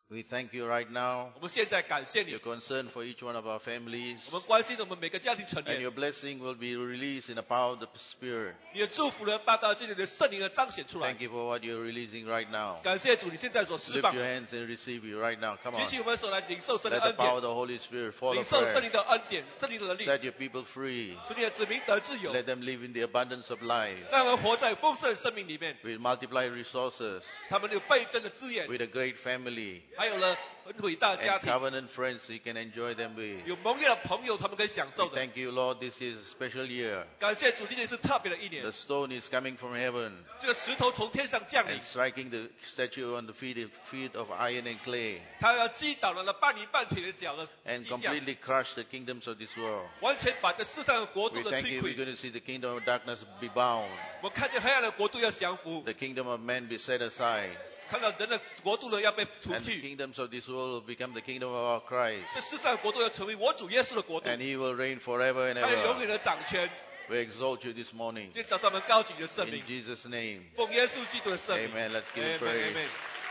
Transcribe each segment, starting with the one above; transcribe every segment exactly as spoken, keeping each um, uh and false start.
We thank you right now. 我们现在感谢 Your 你， concern for each one of our families. 我们关心我们每个家庭成 And 员， your blessing will be released in the power of the Spirit. 你的祝福呢，大大这里的圣灵的彰显出来 Thank。you for what you're releasing right now. 感谢主，你现在所释 Lift 放 your 的， hands and receive you right now. Come 举 on. 起我们手来领受神的 Let the 恩 power of 典， the Holy Spirit fall 领受圣灵 afresh. 的恩典，圣灵的能力， Set your people free. 使你的子民得自由， Let them live in the abundance of life 让人活在丰盛的生命里面。 with multiplied resources, 他们有倍增的资源， with a great family, 还有了很伟大的家 and 庭， covenant friends you can enjoy them with. 有盟约的朋友，他们可以享受 We 的。 thank you, Lord. This is a special year. 感谢主，今年是特别的一年 The，stone is coming from heaven 这个石头从天上降临 and，striking the statue on the feet, feet of iron and clay 他要击倒了那半泥半铁的脚的 and 迹象， completely crush the kingdoms of this world. 完全把这世上的国 We 度的 thank 摧 you. We're 毁。 going to see the kingdom of darkness be bound, 我看见黑暗的国度要降服， the kingdom of man be set aside, 看到人的国度呢要被除 and the 去， kingdoms of this world will become the kingdom of our Christ. 这世上的国度要成为我主耶稣的国度， And he will reign forever and 他要永 ever. 远的掌权。 We exalt you this morning. 今天早上我们高举你的圣 In 名， Jesus' name. 奉耶稣基督的圣名。 Amen. Let's give him Amen, praise. amen.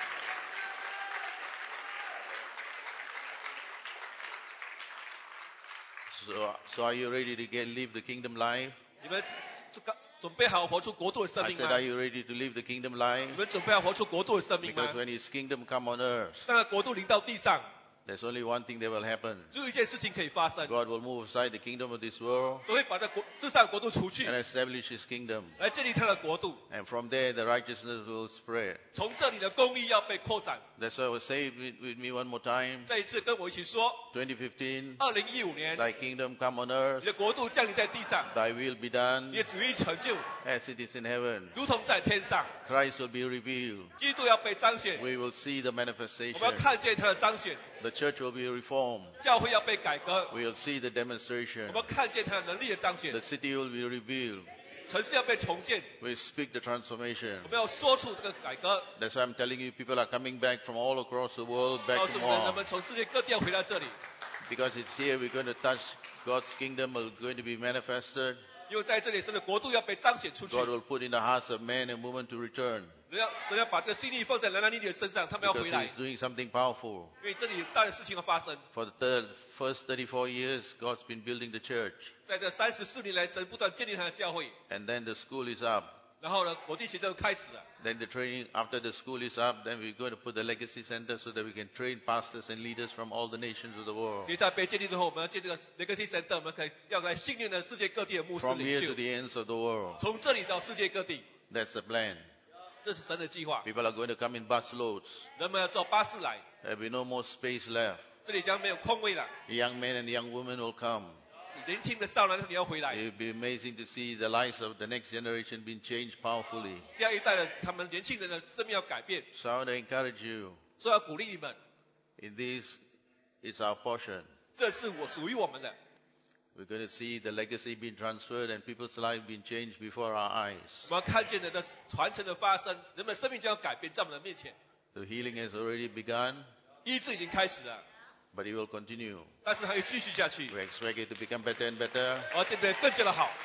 So, so are you ready to get live the kingdom life? 你们准备好活出国度的生 I 命 said, 吗 are？you ready to live the kingdom life? 你们准备好活出国度的生命吗 Because？when his kingdom come on earth, 当国度临到地上， there's only one thing that will happen. 只有一件事情可以发生， God will move aside the kingdom of this world 所以把这国世上的国度除去， and establish his kingdom. 来建立他的国度。 And from there, the righteousness will spread. 从这里的公义要被扩展。 That's why I will say it with, with me one more time. 再一次跟我一起说， twenty fifteen, 二零一五年， thy kingdom come on earth, 你的国度降临在地上， thy will be 你 done 的旨意成就， as it is in heaven. 如同在天上。 Christ will be revealed. 基督要被彰显， We will see the 我们要 manifestation. 看见他的彰显。 The church will be reformed. 教会要被改革， We will see the 我 demonstration. 们看见他的能力的彰显 The。city will be revealed. 城市要被重建， We speak the transformation. 我们要说出这个改革。 That's why I'm telling you, people are coming back from all across the world 告 back 诉 to 我们，人 more. 们从世界各地要回到这里， Because it's here we're going to touch God's kingdom is going to be manifested. 因为在这里神的国度要被彰显出去。 God will put in the hearts of men and women to return. 人要神要把这个心力放在男男女女的身上，他们要 Because 回来 He's，doing something powerful. 因为这里大的事情要发生。 For the third, first thirty-four years, God's been building the church. 在这三十四年来，神不断建立他的教会， And then the school is up. 然后呢，国际学就开始了。 Then the training, after the school is up, then we're going to put the legacy center so that we can train pastors and leaders from all the nations of the world. 学校被建立之后，我们要建这个 Legacy Center，我们可以要来训练的世界各地的牧师 From 领 here to 袖， the ends of the world. 从这里到世界各地， That's the plan. 这是神的计划。 People are going to come in busloads. 人们要坐巴士来， There'll be no more space left. 这里将没有空位了。 Young men and young women will come. 年轻的少男少女要回来， It will be amazing to see the lives of the next generation being changed powerfully. 下一代的他们年轻人的生命要改变， So I want to encourage you. 所以要鼓励你们， In this, it's our portion. 这是我属于我们的。 We're going to see the legacy being transferred and people's lives being changed before our eyes. 我们要看见的这传承的发生，人们生命将要改变在我们的面前。 The healing has already begun, 医治已经开始了， but it will continue. 但是还会继续下去， We expect it to become better and better. 而这边更加的好。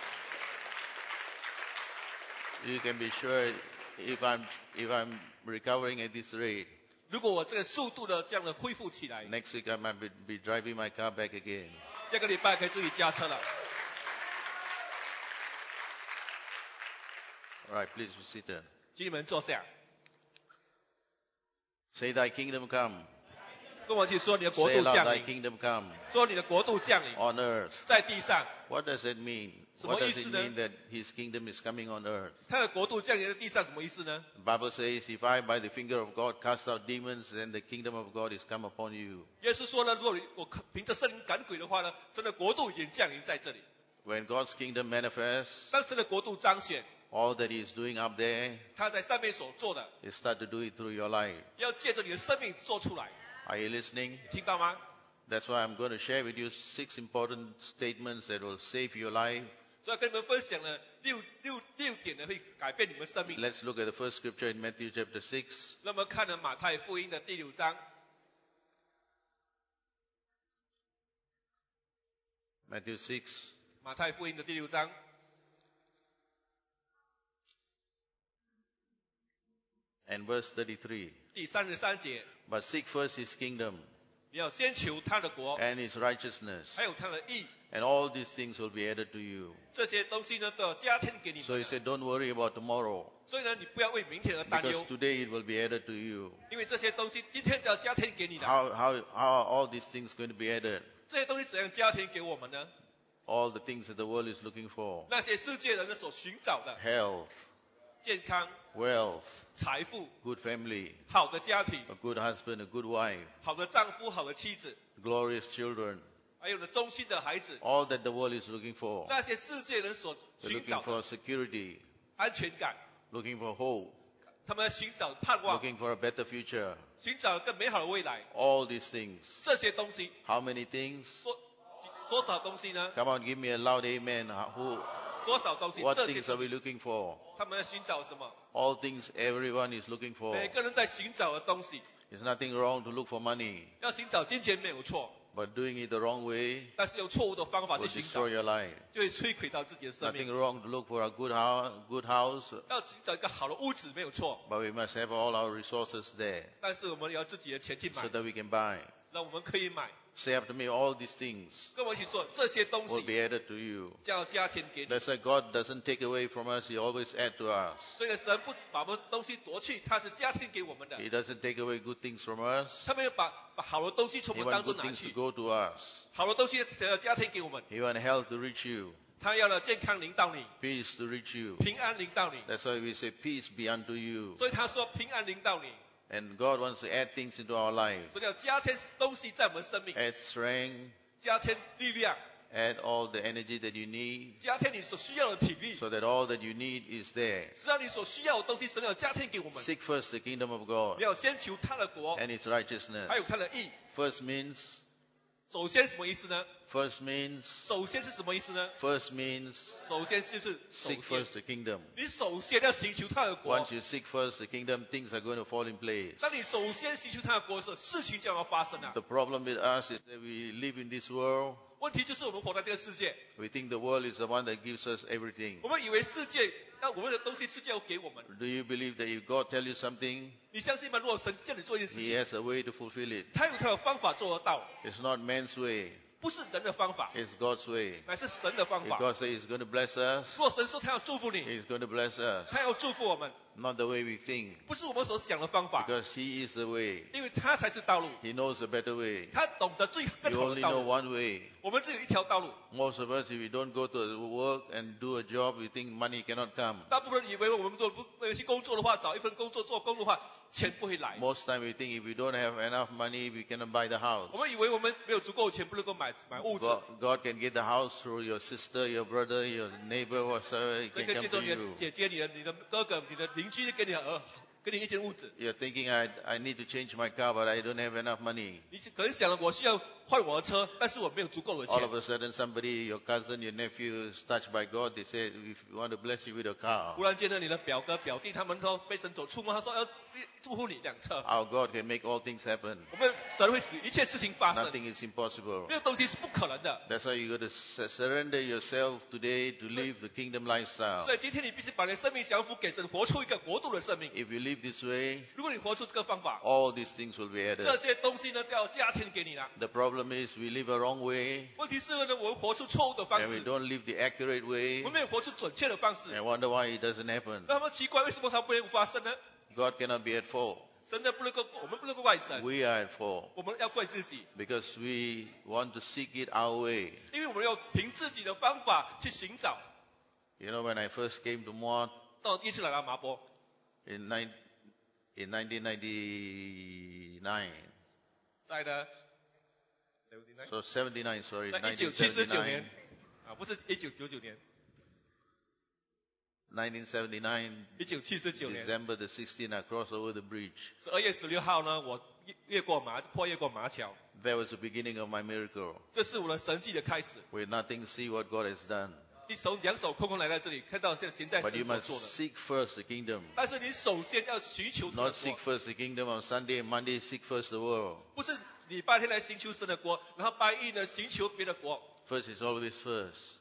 You can be sure if I'm, if I'm recovering at this rate, 如果我这个速度的这样的恢复起来， next week I might be, be driving my car back again. 下个礼拜可以自己驾车了。 All right, please be seated. 请你们坐下， Say thy kingdom come. 跟我一起说你的国 Say 度 aloud, 降 thy 临， kingdom come 说你的国度降临 on earth. 在地上。 What does it mean? 什么 What 意 does 思 it 呢？ mean that his kingdom is coming on earth? 他的国度降临在地上什么意思呢？ The Bible says, if I by the finger of God cast out demons, then the kingdom of God is come upon you. 耶稣说呢，如果我凭着圣灵赶鬼的话呢，神的国度已经降临在这里。 When God's kingdom manifests, 当神的国度彰显， all that he is doing up there, 他在上面所做的， he start to do it through your life. 要借着你的生命做出来， Are you listening? 听到吗？ That's why I'm going to share with you six important statements that will save your life. 所以跟你们分享了六六六点呢，会改变你们生命。 Let's look at the first scripture in Matthew chapter six. 那么看了马太福音的第六章， Matthew six 马太福音的第六章 and verse thirty-three. 第三十三节， But seek first his kingdom 你要先求他的国， and his righteousness, 还有他的义， and all these things will be added to you. 这些东西呢都要加添给你 So 们 he 的。 said, don't worry about tomorrow, 所以呢，你不要为明天而担 because 忧， today it will be added to you. 因为这些东西今天就要加添给你的。 How, how, how are all these things going to be added? 这些东西怎样加添给我们呢？ All the things that the world is looking for. 那些世界人的所寻找的 Health, 健康、 wealth, 财富、 good family, 好的家庭、 a good husband, a good wife, 好的丈夫、好的妻子， glorious children, 还有呢忠心的孩子， all that the world is looking for. 那些世界人所 They're 寻 looking 找的 for security, 安全感， looking for hope, 他们寻找盼望， looking for a better future. 寻找更美好的未来。 All these things. 这些东西 How many things? 多多少东西呢？ Come on, give me a loud amen. Who, 多少东西？ what 这些 things are 东 we 西 looking for? 他们要寻找什么？ All things everyone is looking for. 每个人在寻找的东西， There's nothing wrong to look for money, 要寻找金钱没有错， but doing it the wrong way 但是用错误的方法去 will 寻找 destroy，your life. 就会摧毁到自己的生 Nothing 命。 wrong to look for a good house, good house, 要寻找一个好的屋子没有错， but we must have all our resources there 但是我们也要自己的钱去买 so，that we can buy. 让我们可以买。 Say after me, all these things 跟我一起说，这些东 will 西 be added to you. 将要加添给你。 That's why God doesn't take away from us, He always add to us. 所以呢，神不把我们东西夺去，他是加添给我们的。 He doesn't take away good things from us. 他没有把把好的东西从 He 我们当 wants 中 good 拿 things to 去， go to us. 好的东西想要加添给我们。 He wants health to reach you, 他要了健康临到你， peace to reach you. 平安临到你。 That's why we say peace be unto you. 所以他说平安临到你， And God wants to add things into our life. 所以要加添东西在我们生命， Add strength, 加添力量， add all the energy that you need, 加添你所需要的体力， so that all that you need is there. 只要你所需要的东西，神要加添给我们。 Seek first the kingdom of God 你要先求他的国， and its righteousness. 还有他的义。 First means, 首先什么意思呢？ first means, 首先是什么意思呢？ first means 首先就是首 seek 先， first the kingdom. 你首先要寻求他的国。 Once you seek first the kingdom, things are going to fall in place. 当你首先寻求他的国的时候，事情就要发生了。 The problem with us is that we live in this world. 问题就是我们活在这个世界， We think the world is the one that gives us everything. 我们以为世界让我们的东西世界要给我们。 Do you believe that if God tell you something, 你相信吗？如果神叫你做一件事 He 情， has a way to fulfill it? 他有他的方法做得到， It's not man's way, 不是人的方法， it's God's way. 乃是神的方 If 法。 God says He's going to bless us, 如果神说他要祝福你， He's going to bless us. 他要祝福我们， Not the way we think, 不是我们所想的方法， because He is the way. 因为他才是道路， He knows a better way. 他懂得最更 You 好的 only 道 know 路。 one way. 我们只有一条道路。 Most of us, if we don't go to work and do a job, we think money cannot come. 大部分人以为我们做不没有去工作的话，找一份工作做工的话，钱不会来。 Most time we think if we don't have enough money, we cannot buy the house. 我们以为我们没有足够的钱，不能够买买物质。 God, God can get the house through your sister, your brother, your neighbor, whatsoever. He 这 can 个 come 借 to 助你的 you. 姐姐、你的、你的哥哥、你的邻居给你儿，给你一间屋子。 You're thinking, I, I need to change my car, but I don't have enough money. 你可能想了，我需要换我的车，但是我没有足够的 All 钱 of。a sudden, somebody, your cousin, your nephew is touched by God. They say, if we want to bless you with a car, 忽然间呢，你的表哥、表弟他们说被神所触摸，他说要祝福你辆车。 our God can make all things happen. 我们神会使一切事情发生， Nothing is impossible. 没有东西是不可能的。 That's why you got to su- surrender yourself today to live the kingdom lifestyle. 所以今天你必须把你的生命降服给神，活出一个国度的生命。 If you live this way, 如果你活出这个方法， all these things will be 这 added. 些东西呢都要加添给你了。 The problem is we live a wrong way 问题是呢，我们活出错误的方 and we 式， don't live the accurate 我 way 们没有活出准确的方式。 and wonder why it doesn't happen. 那么奇怪，为什么它不能发生呢？ God cannot be at fault. 神呢不能够，我们不能够怪神， We are at fault 我们要怪自己， because we want to seek it our way. 因为我们要凭自己的方法去寻找。 You know, when I first came to Moat 到第一次来到麻坡， in, nine, in nineteen ninety-nine, 在呢， so seventy-nine, sorry, 在一九七十九年 nineteen seventy-nine, 啊，不是一九九九年， nineteen seventy-nine, 一九七十九年 December the sixteenth, I crossed over the bridge. 十二月十六号呢，我越越过马跨越过马桥， That was the beginning of my miracle. 这是我的神迹的开始。 With nothing, see what God has done. 你手两手空空来到这里，看到现在行在 But 神 you 所 must 做的， seek first the kingdom. 但是你首先要寻求他的 Not seek 国， first the kingdom on Sunday, Monday seek first the world. 不是礼拜天来寻求神的国，然后拜一呢寻求别的国。 First is always first.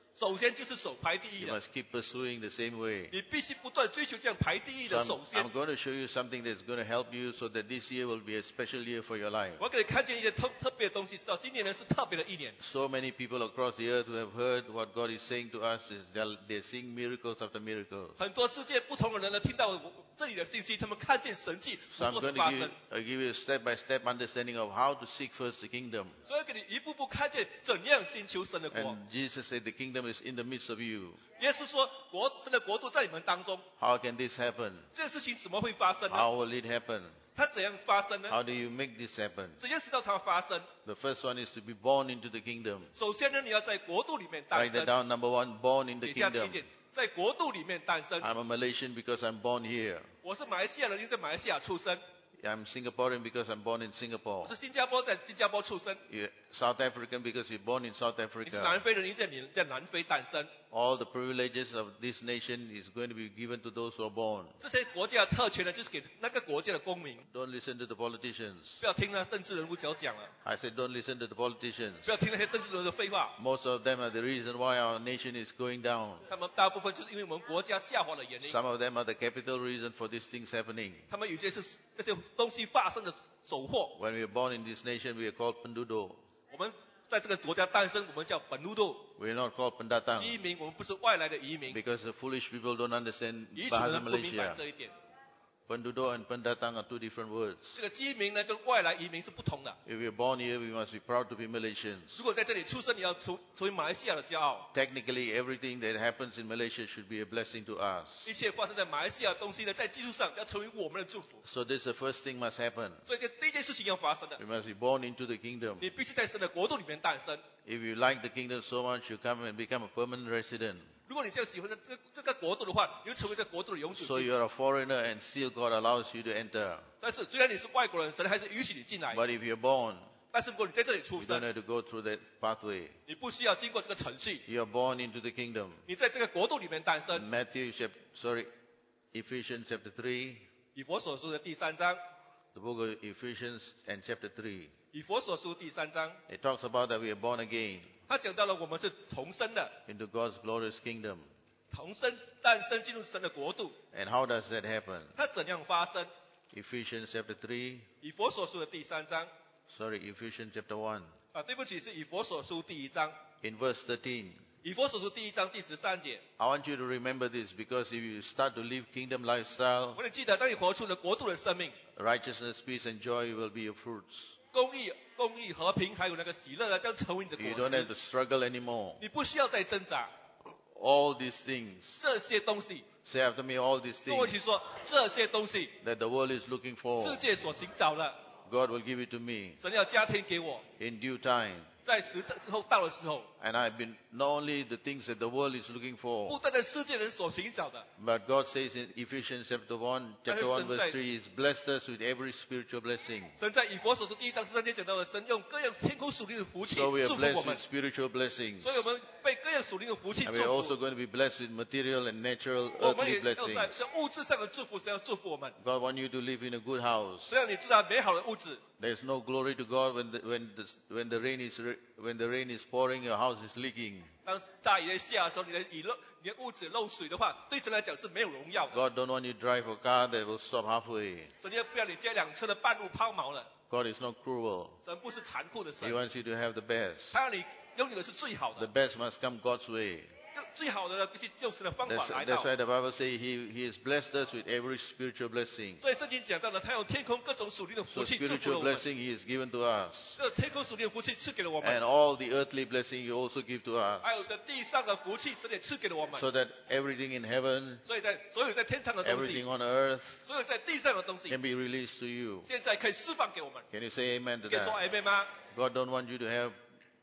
首先就是守排第一 You 的， must keep pursuing the same way. 你必须不断追求这样排第一 So 的 I'm, 首先 I'm。going to show you something that's going to help you so that this year will be a special year for your life. 我给你看见一些特特别的东西，知道今年呢是特别的一年。 So many people across the earth who have heard what God is saying to us is they're, they're seeing miracles after miracles. 很多世界不同的人呢，听到我这里的信息，他们看见神迹 So 不 I'm 断的 going 发 to give, 生， uh, give you a step-by-step understanding of how to seek first the kingdom. 所以给你一步步看见怎样寻求神的国。 And Jesus said the kingdom is in the midst of you. 耶稣说，国神的国度在你们当中， How can this happen? 这件事情怎么会发生呢？ How will it happen? 它怎样发生呢？ How do you make this happen? 怎样使到它发生？ The first one is to be born into the kingdom. 首先呢，你要在国度里面诞 Write that 生。 down. Number one, born in the 写下第一 kingdom. 点，在国度里面诞生。 I'm a Malaysian because I'm born here. 我是马来西亚人，因为在马来西亚出生； I'm Singaporean because I'm born in Singapore. 我是新加坡，在新加坡出生； You're South African because you're born in South 你是 Africa. 南非人，因为在缅在南非诞生。 All the privileges of this nation is going to be given to those who are born. 这些国家的特权呢，就是给那个国家的公民。 Don't listen to the politicians. 不要听那政治人物讲讲了， I said don't listen to the politicians. 不要听那些政治人物的废话。 Most of them are the reason why our nation is going down. 他们大部分就是因为我们国家下滑的原因。 Some of them are the capital reason for these things happening. 他们有些是这些东西发生的首祸。 When we were born in this nation, we are called Pendudo. 我们在这个国家诞生，我们叫本路度 We are not called Pendatang 移民，我们不是外来的移民。 because the foolish people don't understand 遗嘱的 Bahasa 人不明白 Malaysia. 这一点。 Pendudo and Pendatang are two different words. 这个基民呢，跟外来移民是不同的。 If we're born here, we must be proud to be Malaysians. 如果在这里出生，你要成成为马来西亚的骄傲。 Technically, everything that happens in Malaysia should be a blessing to us. 一切发生在马来西亚的东西呢，在技术上要成为我们的祝福。 So this is the first thing must happen. 所以这第一件事情要发生的， We must be born into the kingdom. 你必须在神的国度里面诞生。 If you like the kingdom so much, you come and become a permanent resident. 如果你这样喜欢这这个国度的话，你会成为这国度的永久 So 居民。 you're a foreigner and still God allows you to enter. 但是虽然你是外国人，神还是允许你进来。 But if you're born, 但是如果你在这里出 you don't 生， have to go through that pathway. 你不需要经过这个程序， You're born into the kingdom. 你在这个国度里面诞生。 Matthew chapter, sorry, Ephesians chapter three, 以佛所书的第三章， the book of Ephesians and chapter three. 以佛所书第三章， It talks about that we are born again 他讲到了我们是重生的， into God's glorious kingdom. 重生诞生进入神的国度。 And how does that happen? 它怎样发生？ Ephesians chapter three, 以佛所书的第三章， sorry, Ephesians chapter one, 啊，对不起，是以佛所书第一章， in verse thirteen. 以佛所书第一章第十三节。 I want you to remember this because if you start to live kingdom lifestyle, 我得记得，当你活出了国度的生命， righteousness, peace, and joy will be your fruits. 公义、公义、和平，还有那个喜乐呢，将成为你的 You 果 don't have to 实。 struggle anymore. 你不需要再挣扎， All these things, 这些东西， say after me, all these 跟我 things 一起说，这些东西， that the world is looking for, 世界所寻找的， God will give it to me 神要加添给我， in due time. 在时时候到的时候， And I've been not only the things that the world is looking 不 for, 单单世界人所寻找的， but God says in Ephesians chapter one, chapter one verse three, He's blessed us with every spiritual blessing. 神在以佛所书第一章十三节讲到了，神用各样天空属灵的福气 So we are 祝福 blessed 我们 with，spiritual blessings. 所以我们被各样属灵的福气 And 祝 we are also 福。 going to be blessed with material and natural 我们 earthly 也要在 blessings. 在物质上的祝福，神要祝福我们。 God wants you to live in a good house. 只要你知道美好的物质， There's no glory to God when the, when the, when the rain is re- when the rain is pouring, your house is leaking. 当大雨在下的时候，你的雨漏，你的屋子漏水的话，对神来讲是没有荣耀的。 God don't want you to drive a car that will stop halfway. 神要不要你接辆车的半路抛锚了？ God is not cruel. 神不是残酷的 He 神， wants you to have the best. 他让你拥有的是最好 The 的， best must come God's way. 用最好的呢必须用神的方法 That's, 来到 that's。why the Bible says he, he has blessed us with every spiritual blessing. 所以圣经讲到了，他用天空各种属灵的 So 福气祝福了 spiritual 我们， blessing he has given to us. 这个天空属灵的福气赐给了我 And 们， all the earthly blessing he also give to us. 还有在地上的福气，神也赐给了我们。 So that everything in heaven, 所以在所有在天堂的东 everything 西， on earth 所有在地上的东西， can be released to you. 现在可以释放给我们。 Can you say amen to 可以说 that? 阿妹吗？ God don't want you to have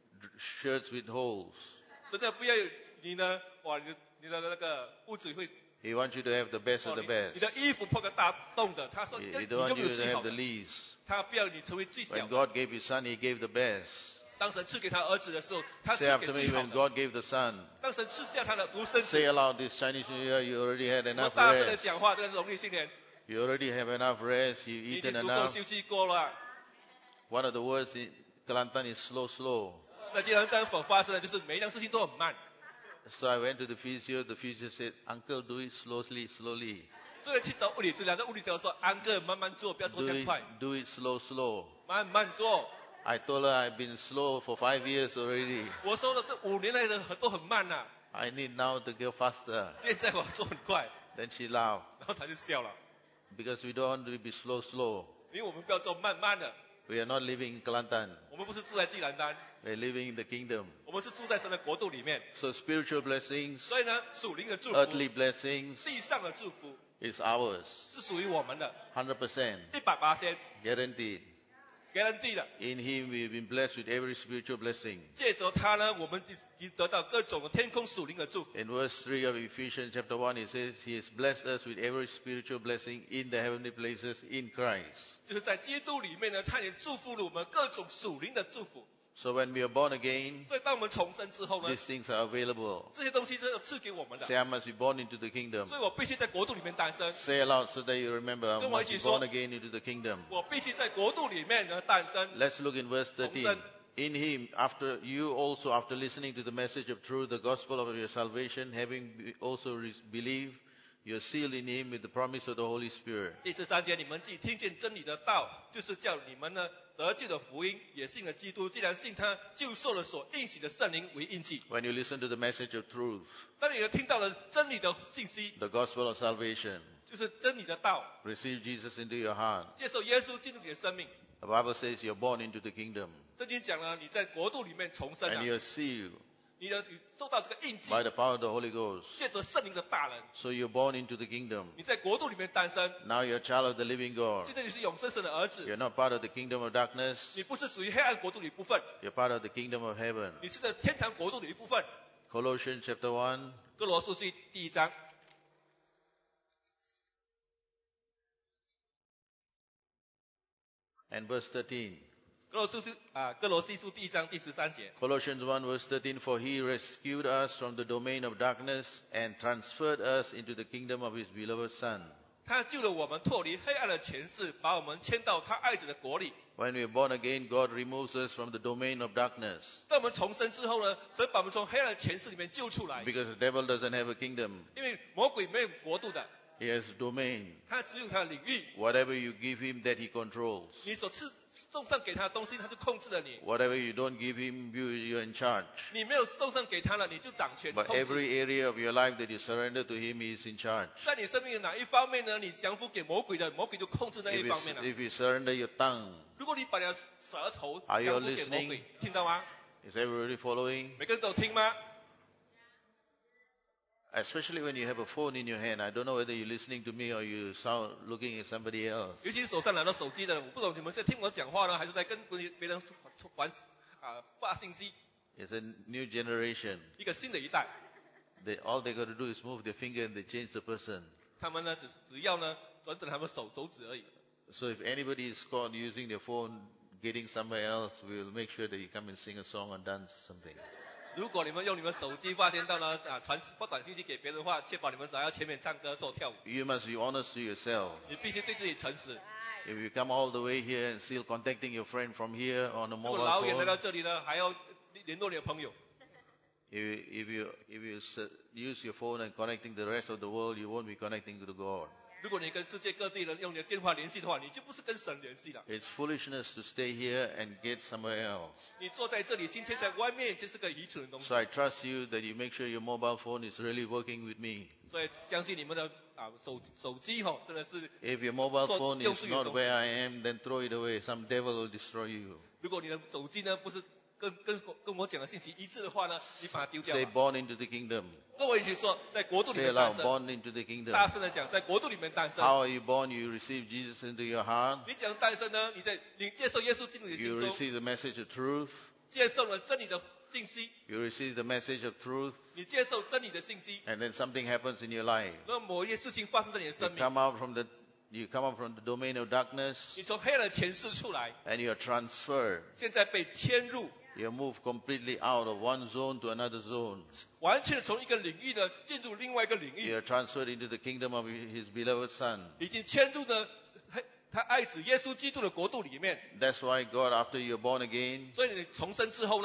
shirts with holes. 神的不要你呢，哇，你的你的那个屋子会， He wants you to have the best 哦 of the 你 best. 你的衣服破个大洞的。他说 He, 你 he 你 don't want 拥 you 有 to 最好 have the 的， least. 他不要你成为最小 When 的。 God gave His Son, He gave the best. 当神赐给他儿子的时候，他 Say 赐给 after me, 最好 when 的。 God gave the Son, 当神赐下他的独生 say 子， aloud this Chinese New Year, you already had 我们 enough 大声的 rest. 讲话，这个是农历新年， You already have enough rest. 你 You 已经 eaten 足够 enough. 休息过了。 One of the words in Kelantan is slow, slow. 在吉兰丹所发生的就是每一样事情都很慢， So I went to the physio. The physio said, "Uncle, do it slowly, slowly. 所以去找物理治疗，那物理治疗说：“安哥，慢慢做，不要做 Do 太 it, 快， do it slow, slow." 慢慢做。” I told her I've been slow for five years already. 我说了，这五年来的都很慢呐、 I need now to go faster. 现在我要做很快。 Then she laughed 然后他就笑了， because we don't want to be slow, slow. 因为我们不要做慢慢的， We are not living in Kelantan. 我们不是住在济南丹， We are living in the kingdom. 我们是住在神的国度里面。 So spiritual blessings, 所以呢，属灵的祝福， earthly blessings 地上的祝福 is ours. 是属于我们的， one hundred percent 一百八千 guaranteed. 给人地的。 In him we've been blessed with every spiritual blessing. 借着他呢，我们已经得到各种的天空属灵的祝福。 In verse three of Ephesians chapter one, it says, He has blessed us with every spiritual blessing in the heavenly places in Christ. 就是在基督里面呢，他也祝福了我们各种属灵的祝福。 So when we are born again, 所以当我们重生之后呢， these things are available. 这些东西都是赐给我们的。 Say, I must be born into the kingdom. 所以我必须在国度里面诞生， Say aloud so that you remember, I 跟我一 must 起 be 说。 born again into the kingdom. 我必须在国度里面呢诞生。 Let's look in verse 重 thirteen. 生。 In him, after you also, after listening to the message of truth, the gospel of your salvation, having be- also re- believed, you are sealed in him with the promise of the Holy Spirit. 第十三节，你们既听见真理的道，就是叫你们呢得救的福音，也信了基督。既然信他，就受了所应许的圣灵为印记。 When you listen to the message of truth, 当你呢听到了真理的信息， the gospel of salvation, 就是真理的道， receive Jesus into your heart. 接受耶稣进入你的生命。 The Bible says you're born into the kingdom 圣经讲了，你在国度里面重生 and 了， you're sealed 你的你受到这个印记， by the power of the Holy Ghost. 借着圣灵的大能， So you're born into the kingdom. 你在国度里面诞生。 Now you're a child of the living God. 现在你是永生神的儿子， You're not part of the kingdom of darkness. 你不是属于黑暗国度的一部分， You're part of the kingdom of heaven. 你是在天堂国度的一部分。 Colossians chapter one, 哥罗书书第一章， and verse thirteen. 哥罗书书啊，哥罗西书第一章第十三节。 Colossians one verse thirteen, for he rescued us from the domain of darkness and transferred us into the kingdom of his beloved Son. 他救了我们脱离黑暗的权势，把我们迁到他爱子的国里。 When we are born again, God removes us from the domain of darkness. 当我们重生之后呢，神把我们从黑暗的权势里面救出来， Because the devil doesn't have a kingdom. 因为魔鬼没有国度的， He has a domain. 他只有他的领域。 Whatever you give him, that he controls. 你所赐送上给他的东西，他就控制了你。 Whatever you don't give him, you, you're in charge. 你没有送上给他了，你就掌权 But 控制。 every area of your life that you surrender to him, he is in charge. 在你生命的哪一方面呢？你降服给魔鬼的，魔鬼就控制那 If 一 you, 方面了。 if you surrender your tongue, 如果你把你的舌头 Are you 降服给魔 listening? 鬼，听到吗？ is everybody following? 每个人都有听吗？ Especially when you have a phone in your hand. I don't know whether you're listening to me or you sound looking at somebody else. 尤其是手上拿到手机的人，我不懂你们是在听我讲话呢，还是在跟别别人传啊发信息？ It's a new generation. 一个新的一代， They, all they got to do is move their finger and they change the person. 他们呢只只要呢转转他们手手指而已。 So if anybody is caught using their phone, getting somewhere else, we'll make sure that you come and sing a song or dance something. 如果你们用你们手机发现到呢啊传发短信息给别人的话，确保你们来到前面唱歌做跳舞。 You must be honest to yourself. 你必须对自己诚实。 If you come all the way here and still contacting your friend from here on a 如果 mobile 老远来到 phone, 这里呢，还要联络你的朋友。 if you, if you, if you s- use your phone and connecting the rest of the world, you won't be connecting to God. 如果你跟世界各地人用你的电话联系的话，你就不是跟神联系了。 It's foolishness to stay here and get somewhere else. 你坐在这里，心切在外面，这是个愚蠢的东西 So。I trust you that you make sure your mobile phone is really working with me. 所以相信你们的啊手手机吼、真的是， If your mobile 做 phone 用 is 自己的 not 东西。 where I am, then throw it away. Some devil will destroy you. 如果你的手机呢不是跟跟跟我讲的信息一致的话呢，你把它丢掉 Say 吧。 born into the kingdom. 跟我一起说，在国度里 Say 面诞 aloud, 生。 born into the kingdom. 大声的讲，在国度里面诞生。 How are you born? You receive Jesus into your heart. 你讲诞生呢？你在你接受耶稣进入你的 You 心中， receive the message of truth. 接受了真理的信息， You receive the message of truth. 你接受真理的信息， And then something happens in your life. 那某一些事情发生在你的 You 生命， come out from the, you come out from the domain of darkness 你从黑暗的权势出来， and you're transferred. 现在被迁入， You move completely out of one zone to another zone. 完全从一个领域呢进入另外一个领域， You are transferred into the kingdom of his beloved son. 已经迁入呢他他爱子耶稣基督的国度里面。 That's why God, after you're born again, 所以你重生之后呢，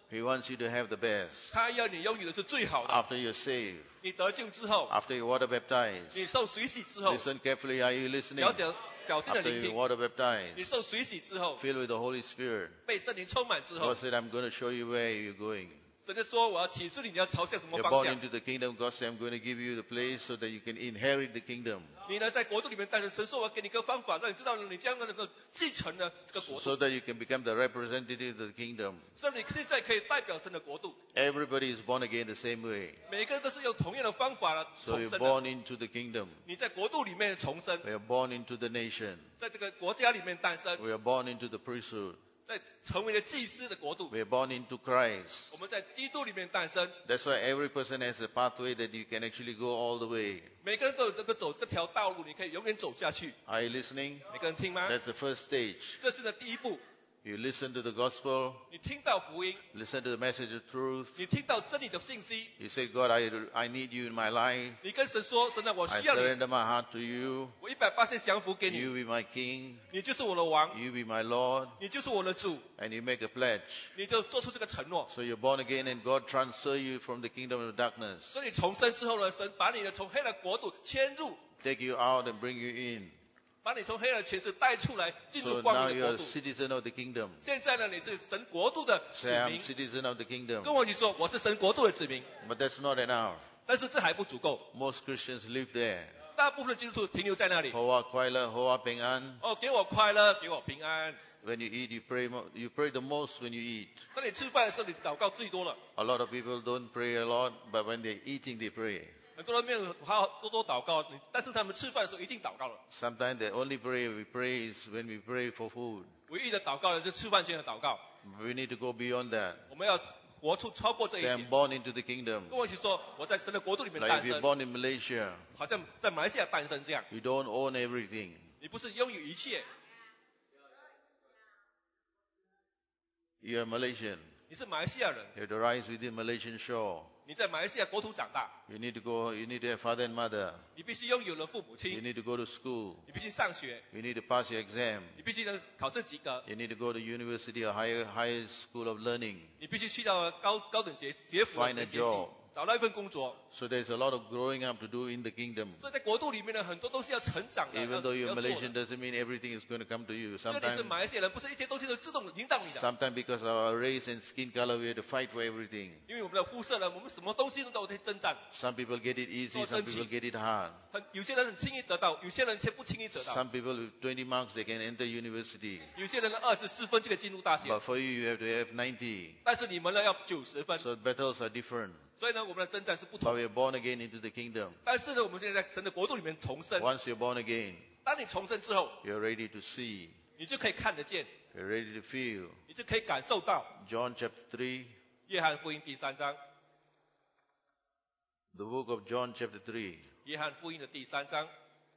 He wants you to have the best. 他要你拥有的是最好的。 After you're saved, 你得救之后， after you're water baptized, 你受水洗之后， listen carefully, are you listening? 小小小心的 After 聆 you're 听。 water 你 baptized, 受水洗之后， filled with the Holy Spirit, 被圣灵充满之后 God，said, I'm going to show you where you're going. 神就说我要启示你，你要朝向什么 You're 方 born 向？ into the kingdom. God said, I'm going to give you the place so that you can inherit the kingdom. 你呢，在国度里面诞生。神说我要给你一个方法，让你知道你将能够继承呢这个国 So 度， that you can become the representative of the kingdom. 所以你现在可以代表神的国度。 Everybody is born again the same way. 每个人都是用同样的方法来 So 重 you're 生 born 的。 into the kingdom. 你在国度里面重生， We are born into the nation. 在这个国家里面诞生， We are born into the priesthood. 在成为了祭司的国度。 We are born into Christ. 我们在基督里面诞生， That's why every person has a pathway that you can actually go all the way. 每个人都有这个走这条道路，你可以永远走下去。 Are you listening? 每个人听吗？ That's the first stage. 这是呢第一步， You listen to the gospel, 你听到福音， listen to the message of truth. 你听到真理的信息， You say, God, I, I need you in my life. 你跟神说：“神啊，我 I 需要你， surrender my heart to you. 我一百八十降服给 You 你， be my king. 你就是我的王， You be my Lord. 你就是我的主。” And you make a pledge. 你就做出这个承诺。 So you're born again and God transfer you from the kingdom of darkness. 所以你重生之后呢，神把你的从黑暗国度迁入， Take you out and bring you in. 把你从黑暗权势带出来，进 So 入光 now 明的 you're 国 a 度。 citizen of the kingdom. 现在呢，你是神国度的子 Say, I'm 民。 citizen of the kingdom. 跟我一起说，我是神国度的子民。 But that's not enough. 但是这还不足够， Most Christians live there. 大部分的基督徒停留在那里。 Hoa Kwaila, Hoa Peng An. 哦，给我快乐，给我平安。 When you eat, you pray, mo- you pray the most when you eat. 当你吃饭的时候，你祷告最多了。 A lot of people don't pray a lot, but when they're eating, they pray. 很多人没有好好多多祷告，你但是他们吃饭的时候一定祷告了。 Sometimes the only prayer we pray is when we pray for food. 唯一的祷告呢是吃饭前的祷告。 We need to go beyond that. 我们要活出超过这一 Say, 些 I'm。born into the kingdom. 跟我一起说，我在神的国度里面 Like 诞 if you're 生， born in Malaysia, 好像在马来西亚诞生这样。 you don't own everything. 你不是拥有一切， You're a Malaysian. 你是马来西亚人， You have to rise within Malaysian shore. 你在马来西亚国土长大， You need to go, you need to have father and mother. 你必须拥有了父母 You 亲， need to go to school. 你必须上学， You need to pass your exam. 你必须呢考试及格， You need to go to university or higher, higher school of learning. 你必须去到高高等学学府 Find 来 a 学习 job.， 找到一份工作。 So there's a lot of growing up to do in the kingdom. 所以在国度里面呢，很多都是要成长的， Even 要 though you're 要做 Malaysian 的。 doesn't mean everything is going to come to you. 虽然你是 Sometimes, 马来西亚人，不是一切东西都自动引导你的， sometimes because of our race and skin color, we have to fight for everything. 因为我们的肤色呢，我们什么东西都在征战。 Some people get it easy, So some 争气。 people get it hard. 很有些人很轻易得到，有些人却不轻易得到。 Some people with twenty marks, they can enter university. 有些人呢二十四分就可以进入大学， But for you, you have to have ninety. 但是你们呢要九十分， So battles are different. 所以呢我们的征战是不 But 同。 we are born again into the kingdom. 但是呢，我们现在在神的国度里面重生。 Once you're born again, 当你重生之后， you're ready to see. 你就可以看得见， You're ready to feel. 你就可以感受到。 John chapter three, 约翰福音第三章， the book of John chapter three. 约翰福音的第三章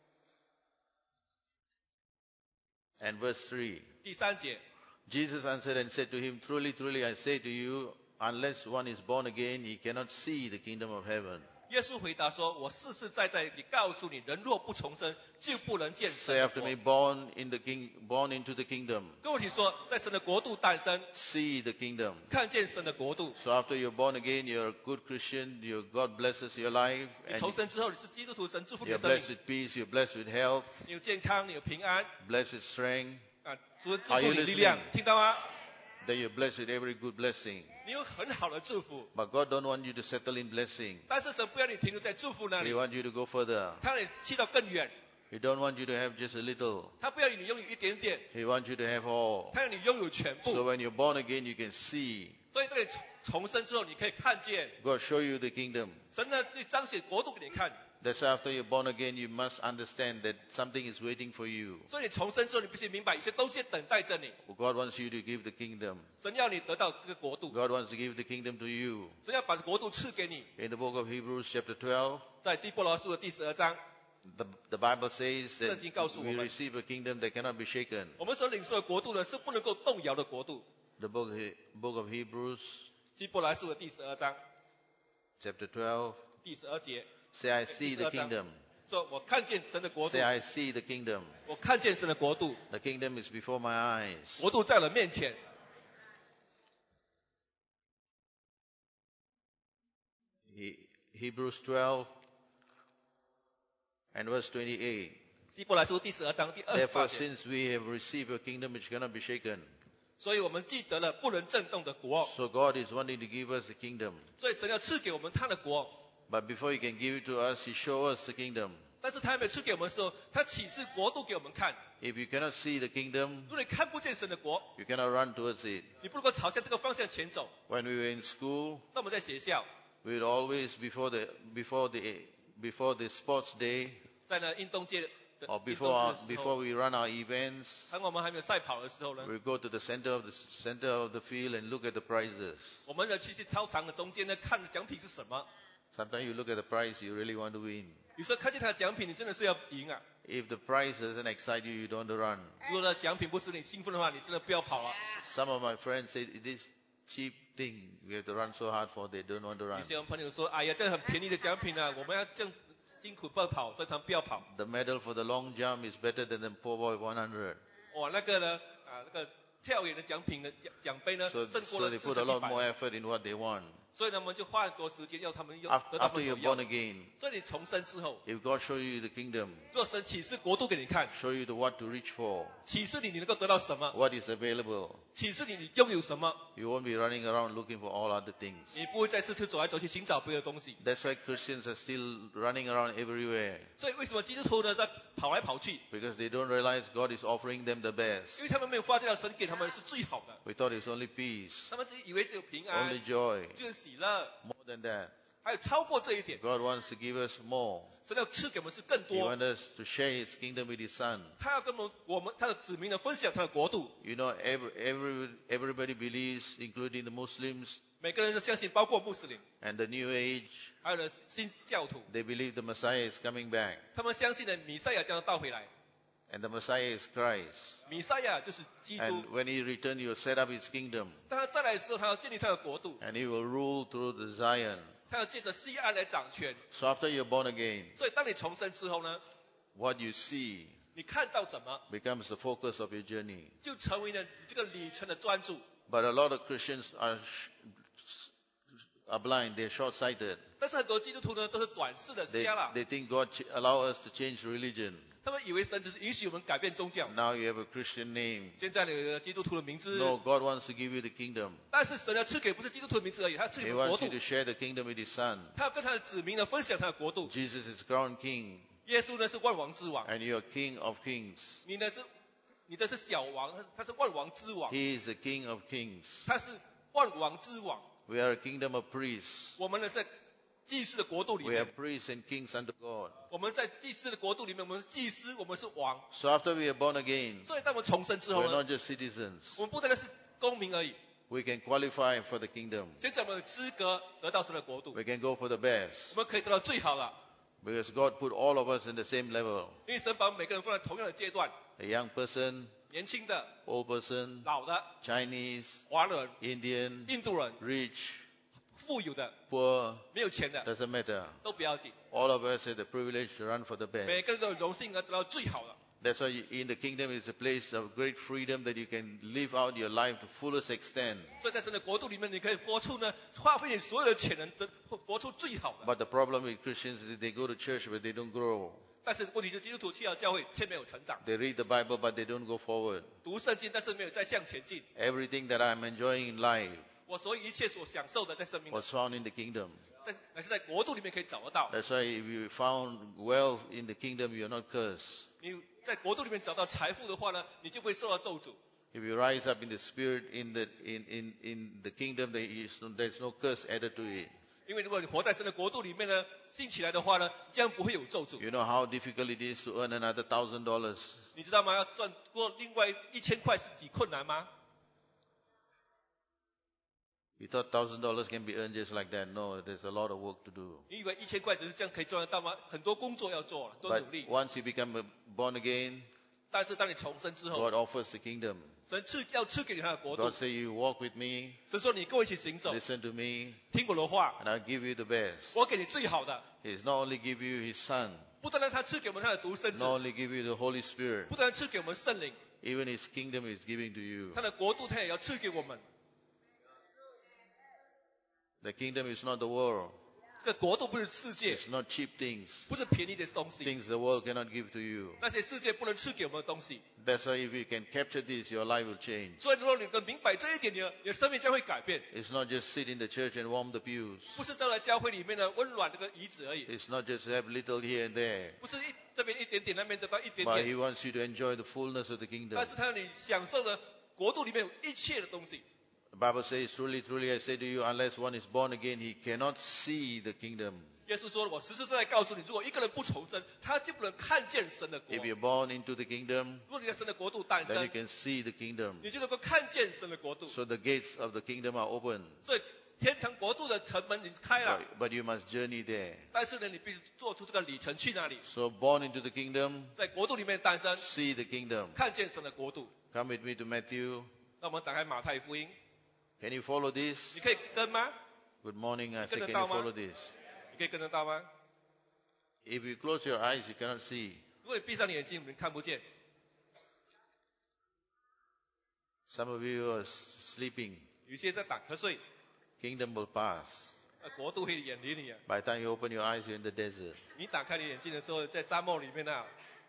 And verse three. 第三节， Jesus answered and said to him, Truly, truly, I say to you, unless one is born again, he cannot see the kingdom of heaven. 耶稣回答说：“我实实在在地告诉你，人若不重生，就不能见神 Say 的 after 国。 me, born in the king, born into the kingdom. 跟我一起说，在神的国度诞生， See the kingdom. 看见神的国度。 So after you're born again, you're a good Christian, your God blesses your life, 你 and 重生之后，你是基督徒，神祝福你 you're 的生命 blessed，with peace, you're blessed with health, 你有健康，你有平安 blessed with strength, 啊，主祝 Are 福 you 你力量 listening？， 听到吗？ that you're blessed with every good blessing. 你有很好的祝福， But God don't want you to settle in blessing. 但是神不要你停留在祝福那 He 里， wants you to go further. 他让你去到更远， He don't want you to have just a little. 他不要你拥有一点点， He wants you to have all. 他要你拥有全 So 部。 when you're born again, you can see. 所以当你重重生之后，你可以看见 God show you the kingdom. 神呢，对彰显国度给你看。 That's why after you're born again, you must understand that something is waiting for you. 所以你重生之后，你必须明白，有些东西等待着你。 God wants you to give the kingdom. 神要你得到这个国度， God wants to give the kingdom to you. 神要把国度赐给你。 In the book of Hebrews chapter twelve, 在希伯来书的第十二章， the, the Bible says that 圣经告诉我们。 we receive a kingdom that cannot be shaken. 我们所领受的国度呢，是不能够动摇的国度。 The book, book of Hebrews 希伯来书的第十二章 chapter twelve, 第十二节 say I see the kingdom. 说：“我看见神的国度 Say，I see the kingdom. 我看见神的国度， The kingdom is before my eyes. 国度在我的面前。 Hebrews twelve and verse twenty-eight. 希伯来书第十二章第二十 Therefore, 八节。 since we have received a kingdom which cannot be shaken, 所以我们记得了不能震动的国， so God is wanting to give us the kingdom. 所以神要赐给我们他的国。 But before He can give it to us, He shows us the kingdom. 但是他还没有赐给我们的时候，他启示国度给我们看。 If you cannot see the kingdom, 如果你看不见神的国， you cannot run towards it. 你不能够朝向这个方向前走。 When we were in school, 那我们在学校， we would always, before the, before the, before the sports day, 在那运动界的 or 运 before 动 our, 日的时 before 候， we run our events, 当我们还没有赛跑的时候呢， we go to the center of the center of the field and look at the prizes. 我们呢去去操场的中间呢，看奖品是什么。 Sometimes you look at the prize, you really want to win. 有时候看见他的奖品，你真的是要赢啊！ If the prize doesn't excite you, you don't want to run. 如果呢奖品不使你兴奋的话，你真的不要跑了。 Some of my friends say, this cheap thing we have to run so hard for, they don't want to 有 run. 些我们朋友说：“哎呀，这很便宜的奖品啊，我们要这样辛苦不跑，所以他们不要跑。 The medal for the long jump is better than the poor boy one hundred. ” 哇，那个呢啊，那个跳远的奖品的奖奖杯呢， So, 胜过 so 了 they 四 put a 成一 lot 百 more effort in what they want. 所以呢，我们就花很多时间要他们用 After, 得到他 after 们 you're 所要 born。again, 所以你重生之后， if God show you the kingdom, 若神启示国度给你看， show you the what to reach for, 启示你你能够得到什么， what is available, 启示你你拥有什么， you won't be running around looking for all other things. 你不会再四处走来走去寻找别的东西。 That's why Christians are still running around everywhere, 所以为什么基督徒呢在跑来跑去？ because they don't realize God is offering them the 因 best. 为他们没有发现到神给他们是最好的， We thought it's only peace, 他们自己以为只有平安 only，joy. 就是喜乐， More than that, 还有超过这一点， God wants to give us more. 神要赐给我们是更 He 多。 wants us to share His kingdom with His Son. 他要跟我们我们他的子民呢分享他的国度。 You know, every, every, everybody believes, including the Muslims 每个人都相信，包括穆斯林， and the New Age, 还有呢新教徒， they believe the Messiah is coming back. 他他们相信呢弥赛亚将要倒回来。 And the Messiah is Christ. 弥赛亚就是基督 And，when He returns, He will set up His kingdom. 当他再来的时候，他要建立他的国度， And He will rule through the Zion. 他要借着西安来掌权。 So after you're born again, 所以当你重生之后呢， what you see 你看到什么， becomes the focus of your journey. 就成为了你这个旅程的专注。 But a lot of Christians are, sh- are blind, they're short-sighted. 但是很多基督徒呢都是短视的 They, 瞎了， they think God ch- allow us to change religion. 他们以为神只是允许我们改变宗教。 Now you have a Christian name. 现在有一个基督徒的名字， No, God wants to give you the kingdom. 但是神要赐给不是基督徒的名字而已，他赐给 He 我们国 wants you 度 to，share the kingdom with His Son. 他要跟他的子民呢分享他的国度。 Jesus is crowned King, 耶稣呢是万王之王， and you're King of kings. 你呢是你的是小王，他是他是万王之王， He is the King of kings. 他是万王之王。 We are a kingdom of priests. 我们呢是在祭司的国度里 We 面 are，priests and kings unto God. 我们在祭司的国度里面，我们是祭司，我们是王。 So after we are born again, 所以当我们重生之后 we're 呢， not just citizens. 我们不单单是公民而已， We can qualify for the kingdom. 现在我们有资格得到神的国度， We can go for the best. 我们可以得到最好的， Because God put all of us in the same level. 因为神把我们每个人放在同样的阶段， A young person, 年轻的、 old person, 老的、 Chinese, 华人、 Indian, 印度人、 rich, 富有的、 poor, 没有钱的 doesn't matter. 都不要紧， All of us have the privilege to run for the 每 best. 个人都有荣幸而得到最好的。 That's why you- in the kingdom is a place of great freedom that you can live out your life to fullest extent. 所以在神的国度里面，你可以活出呢，花费你所有的潜能，得活出最好的。 But the problem with Christians is they go to church but they don't grow. 但是问题是，基督徒去到教会却没有成长， They read the Bible but they don't go forward. 读圣经，但是没有再向前进。 Everything that I'm enjoying in life 我所有一切所享受的，在生命， was found in the kingdom. 在乃是在国度里面可以找得到。 That's why if you found wealth in the kingdom, you're not cursed. 你在国度里面找到财富的话呢，你就不会受到咒诅。 If you rise up in the spirit in the in, in, in the kingdom, there is no, there's no curse added to it. 因为如果你活在神的国度里面呢，兴起来的话呢，这样不会有咒诅。 You know how difficult it is to earn another thousand dollars. 你知道吗？要赚过另外一千块是几困难吗？ You thought thousand dollars can be earned just like that. No, there's a lot of work to do. 你以为一千块只是这样可以赚得到吗？很多工作要做了，多 But 努力。 once you become a- born again, 但是当你重生之后， God offers the kingdom. 神赐要赐给你他的国度 God。say, you walk with me, 神说你跟我一起行走， listen to me, 听我的话， and I'll give you the best. 我给你最好的。 He's not only give you His Son, 不单单他赐给我们他的独生子， not only give you the Holy Spirit, 不单单赐给我们圣灵， even His kingdom is giving to you. 他的国度他也要赐给我们。 The kingdom is not the world. 这个国度不是世界， It's not cheap things, 不是便宜的东西， things the world cannot give to you. 那些世界不能赐给我们的东西。 That's why if you can capture this, your life will change. 所以如果你能明白这一点，你的你的生命将会改变。 It's not just sit in the church and warm the pews. 不是站在教会里面的温暖这个椅子而已， It's not just have little here and there. 不是一这边一点点，那边得到一点 But 点， he wants you to enjoy the fullness of the kingdom. 但是他让你享受了国度里面有一切的东西。 The Bible says, truly, truly, I say to you, unless one is born again, he cannot see the kingdom. 耶稣说：“我实实在在告诉你，如果一个人不重生，他就不能看见神的国。 If you're born into the kingdom, 如果你在神的国度诞 then 生 you，can see the kingdom. 你就能够看见神的国度。 So the gates of the kingdom are open. 所以天堂国度的城门已经开了， But, but you must journey there. 但是呢，你必须做出这个里程去那里， So born into the kingdom, 在国度里面诞生， see the kingdom. 看见神的国度。 Come with me to Matthew. 那我们打开马太福音， Can you follow this? 你可以跟吗？ Good morning. I say, can you 跟得到吗？ follow this? 你可以跟得到吗？ If you close your eyes, you cannot see. 如果你闭上你眼睛，你看不见。 Some of you are sleeping. 有些在打瞌睡， Kingdom will pass. 呃，国度会远离你啊。 By the time you open your eyes, you're in the desert. 你打开你眼睛的时候，在沙漠里面啊。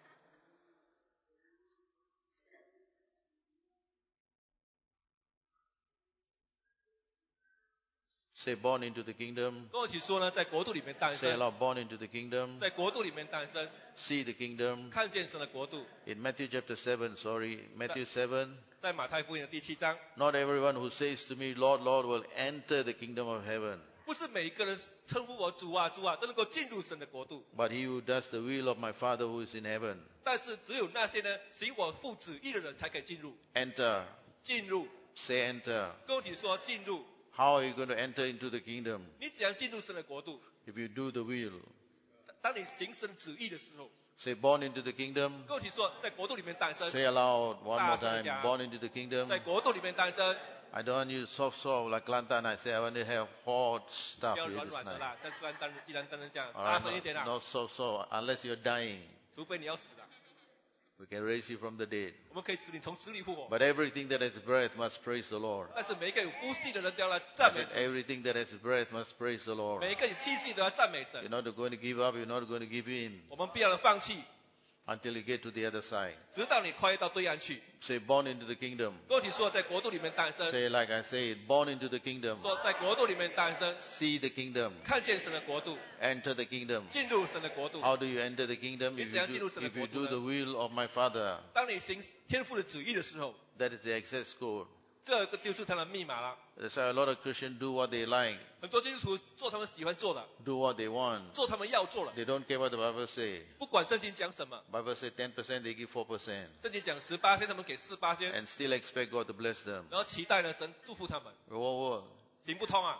Say, born into the kingdom. 跟我一起说呢，在国度里面诞 Say 生， aloud, born into the kingdom. 在国度里面诞生， See the kingdom. 看见神的国度。 In Matthew chapter seven, sorry, Matthew seven. 在马太福音的第七章， Not everyone who says to me, Lord, Lord, will enter the kingdom of heaven, 不是每一个人称呼我主啊主啊都能够进入神的国度， but he who does the will of my Father who is in heaven. 但是只有那些呢行我父旨意的人才可以进入。 Enter. 进入， Say enter. 跟我一起说进入。 How are you going to enter into the kingdom? 你怎样进入神的国度？ If you do the will. 当你行神旨意的时候， Say, born into the kingdom. 跟我一起说，在国度里面诞生， Say aloud one more 大声 time. 讲。 Born into the kingdom. 在国度里面诞生， I don't want you soft, soft like Lantan. I say, I want to have hot 不 stuff 要 here 软 this 软的 night. 啦。在不然当既然当成这样， All 大 right, 声一点 not, 啦， not soft, soft, unless you're dying. 除非你要死了， We can raise you from the dead. 我们可以使你从死里复活。 But everything that has breath must praise the Lord. 但是每一个有呼吸的人都要来 I 赞美 said, 神， everything that has breath must praise the Lord. 每一个有气息都要赞美神 You're。not going to give up. You're not going to give in 我们不要放弃， until you get to the other side. 直到你跨越到对岸去。 Say, born into the kingdom. 跟我一起说，在国度里面诞生， Say like I say it, born into the kingdom. 说在国度里面诞生， See the kingdom. 看见神的国度， Enter the kingdom. 进入神的国度。 How do you enter the kingdom? If you do, if you do the will of my Father, 当你行天父的旨意的时候， that is the access code. 这个就是他的密码了。 That's why a lot of Christians do what they like, 很多基督徒做他们喜欢做的， do what they want. 做他们要做的， They don't care what the Bible say. 不管圣经讲什么， Bible say ten percent, they give four percent. 圣经讲十八仙，他们给四八仙， And still expect God to bless them. 然后期待呢神祝福他们， Whoa, whoa. 行不通啊！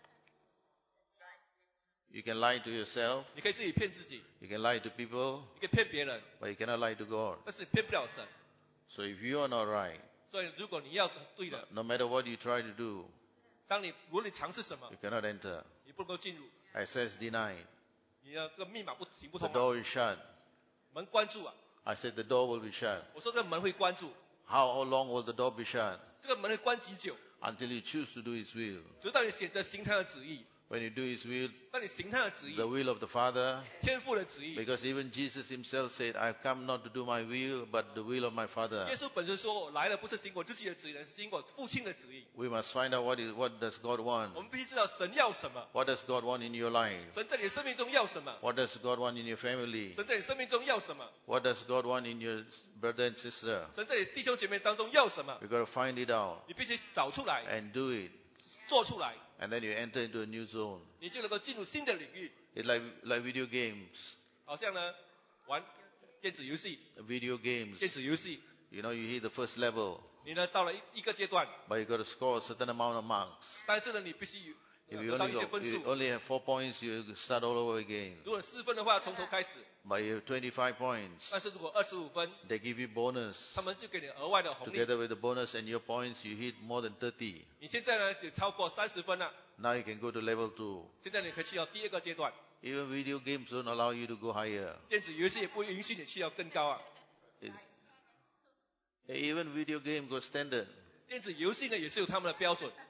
You can lie to yourself. 你可以自己骗自己， You can lie to people, 你可以骗别人， but you cannot lie to God. 但是你骗不了神。 So if you are not right, 所以如果你要对的， no matter what you try to do, 当你无论你尝试什么 you，cannot enter. 你不能够进入， Access denied. 你的这个密码不行不 The 通啊， door is shut. 门关住啊！ I said the door will be shut. 我说这个门会关住， How, how long will the door be shut? 这个门会关几久？ Until you choose to do His will. 直到你选择行他的旨意。 When you do His will, 当你行他的旨意 the，will of the Father, 天父的旨意。 because even Jesus Himself said, I've come not to do my will, but the will of my Father. 耶稣本身说：“我来了，不是行我自己的旨意，是行我父亲的旨意。 We must find out what is what does God want. 我们必须知道神要什么， What does God want in your life? 神在你的生命中要什么， What does God want in your family? 神在你生命中要什么， What does God want in your brother and sister? 神在你弟兄姐妹当中要什么， You got to find it out 你必须找出来， and do it, 做出来， and then you enter into a new zone. 你就能够进入新的领域。 It's like like video games. 好像呢，玩电子游戏， Video games. 电子游戏， You know, you hit the first level, 你呢到了一一个阶段， but you got to score a certain amount of marks. 但是呢，你必须有 If you 得到 only 一些 got, 分 you 数。 only have four points, you start all over again. 如果四分的话，从头开始； But you have twenty-five points. 但是如果二十五分， They give you bonus. 他们就给你额外的红利。 Together with the bonus and your points, you hit more than thirty. 你现在呢有超过三十分了， Now you can go to level two. 现在你可以去到第二个阶段。 Even video games don't allow you to go higher. 电子游戏也不允许你去到更高啊。 It- Even video game goes standard. 电子游戏呢也是有他们的标准，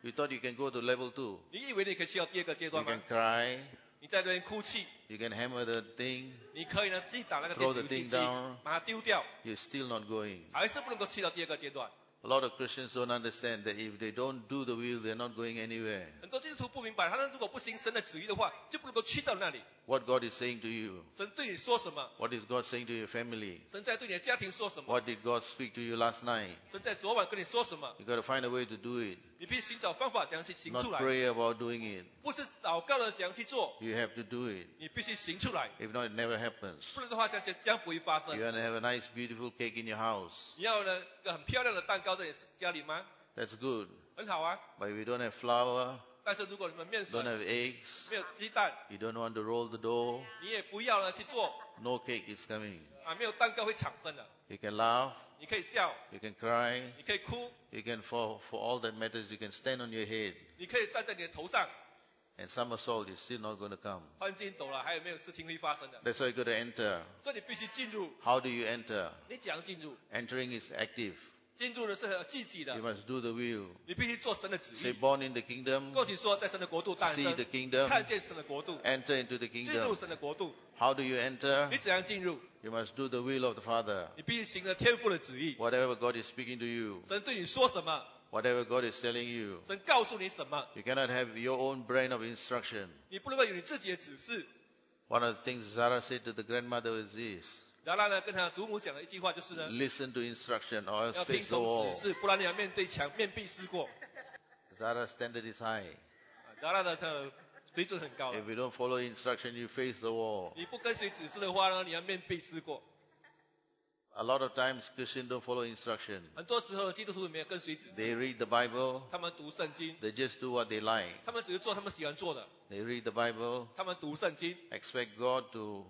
You thought you can go to level two. 你以为你可以去到第二个阶 You 段吗 can？cry, 你在那边哭泣， you can hammer the thing, 你可以呢击打那个 Throw 电子 the 游戏 thing 机 down， 把它丢掉， you're still not going. 还是不能够去到第二个阶段。 A lot of Christians don't understand that if they don't do the will, they're not going anywhere. 很多基督徒不明白，他们如果不行神的旨意的话，就不能够去到那里。 What God is saying to you? 神对你说什么？ What is God saying to your family? 神在对你的家庭说什么？ What did God speak to you last night? 神在昨晚跟你说什么？ You got to find a way to do it. 你必须寻找方法，怎样去行 Not 出来？ pray about doing it. 不是祷告了怎样去做， You have to do it. 你必须行出来， If not, it never happens. 不然的话，这样这样不会发生 You。want to have a nice, beautiful cake in your house. 你要呢一个很漂亮的蛋糕在你家里吗？ That's good. 很好啊， But if you don't have flour, 但是如果你们面 don't 粉 have eggs, 没有鸡蛋， you don't want to roll the dough, 你也不要呢去做 no cake is coming. 啊，没有蛋糕会产生的。 You can laugh, 你可以笑， you can cry, 你可以哭， you can, for, for all that matters, you can stand on your head 你可以站在你的头上， and somersault is still not going to come. 翻筋斗了，还有没有事情会发生的？ That's why you got to enter. 所以你必须进入， How do you enter? 你怎样进入？ Entering is active. 进入呢是很积极的 You，must do the will. 你必须做神的旨 Say, 意。 born in the kingdom, 过去说在神的国度诞 see 生， the kingdom, 看见神的国度， enter into the 进入 kingdom. 神的国度。 How do you enter? 你怎样进入？ You must do the will of the Father. 你必须行了天父的旨意。 Whatever God is speaking to you, 神对你说什么， whatever God is telling you, 神告诉你什么， you cannot have your own brain of instruction. 你不能够有你自己的指示。 One of the things Zara said to the grandmother is this: 然后呢，跟他祖母讲了一句话，就是呢， listen to instruction or else 要听 face the 从 wall. 指示，不然你要面对墙，面壁思过。 Zara's standard is high. 然后呢，他的水准很高 If you don't follow instruction, you face the wall. 你不跟随指示的话呢，你要面壁思过。 A lot of times Christians don't follow instruction. 很多时候基督徒没有跟随指 They 示， read the Bible, 他们读圣经， they just do what they like. 他们只是做他们喜欢做的， They read the Bible, 他们读圣经， expect God to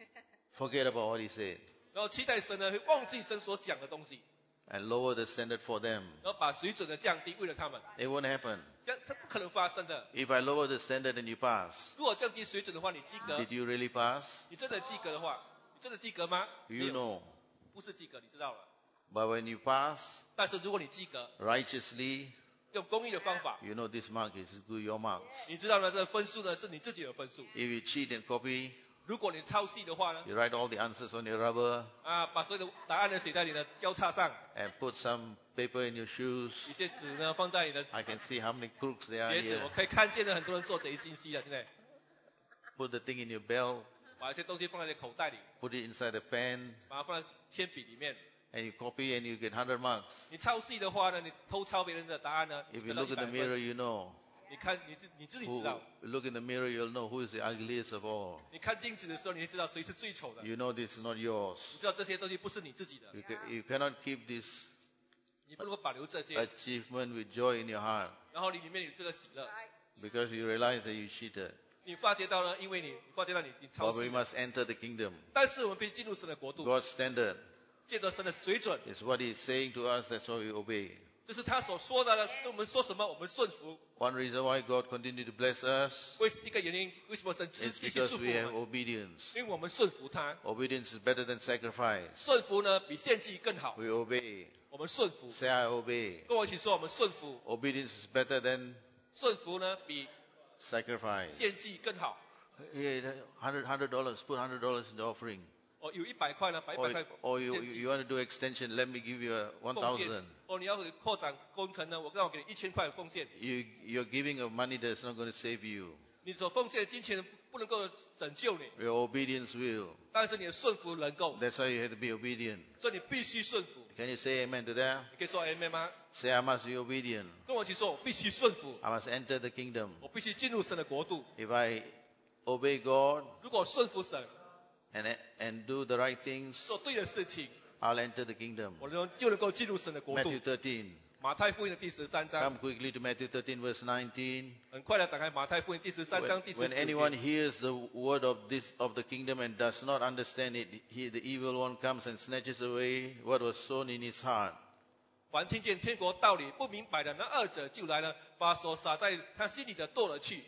forget about what He said 然后期待神呢会忘记神所讲的东西， and lower the standard for them. 然后把水准的降低，为了他们， It won't happen. 这样它不可能发生的。 If I lower the standard and you pass, 如果降低水准的话，你及格， did you really pass? 你真的及格的话，你真的及格吗？没 You 有 know. 不是及格，你知道了。 But when you pass 但是如果你及格， righteously, 用公义的方法， you know this mark is good, your marks. 你知道呢，这个分数呢是你自己的分数。 If you cheat and copy, 如果你抄袭的话呢， you write all the answers on your rubber 啊，把所有的答案呢写在你的交叉上， and put some paper in your shoes. 一些纸呢放在你的 I can see how many crooks there are 鞋子， here. 我可以看见了很多人做贼心虚啊！现在 Put the thing in your belt, 把一些东西放在你的口袋里， put it inside the pen, 把它放在铅笔里面。 and you copy and you get one hundred marks. 你抄袭的话呢，你偷抄别人的答案呢， If 你 you 得到 look 一 in the 百 mirror, 分。 you know. 你看你自你自己 Who, 知道， look in the mirror, you'll know who is the ugliest of all. 你看镜子的时候，你会知道谁是最丑的。 You know this is not yours. 你知道这些东西不是你自己的， You, ca- you cannot keep this 你不能够保留这些， achievement with joy in your heart 然后你里面有这个喜乐。 because you realize that you cheated. 你发觉到呢，因为你你发觉到你你抄 But we 袭， must enter the kingdom. 但是我们必须进入神的国度， God's standard 借着神的水准， is what He's saying to us. That's why we obey. 这是他所说的呢，对我们说什么，我们顺服。 One reason why God continued to bless us 为一个原因，为什么神 is 继续祝 because 福 we have 我们？ obedience. 因为我们顺服他， Obedience is better than sacrifice. 顺服呢比献祭更好。 We obey. 我们顺服， Say, I obey. 跟我一起说，我们顺服， Obedience is better than 顺服呢比 sacrifice. 献祭更好。 Hey, hundred hundred dollars. Put hundred dollars in the offering. 哦，有一百块呢，把一 Or, 百块 or you, 献祭 you want to do extension? Let me give you a one 奉献 thousand. 哦，你要扩展工程呢，我让我给你一千块的奉献。 You, you're giving of money that's not going to save you. 你所奉献的金钱不能够拯救你， Your obedience will. 但是你的顺服能够， That's why you have to be obedient. 所以你必须顺服。 Can you say amen to that? 你可以说 Amen 吗？ Say, I must be obedient. 跟我一起说，我必须顺服， I must enter the kingdom. 我必须进入神的国度。 If I obey God 如果顺服神， and, and do the right things, 做对的事情， I'll enter the kingdom. 我能就能够进入神的国度 Matthew。thirteen. 马太福音的第十三章 Come，quickly to Matthew thirteen, verse nineteen. 很快的打开马太福音第十三章 When, 第十 when 九 anyone 节。 hears the word of this of the kingdom and does not understand it, he, the evil one comes and snatches away what was sown in his heart. 凡听见天国道理不明白的，那二者就来了，把所撒在他心里的夺了去。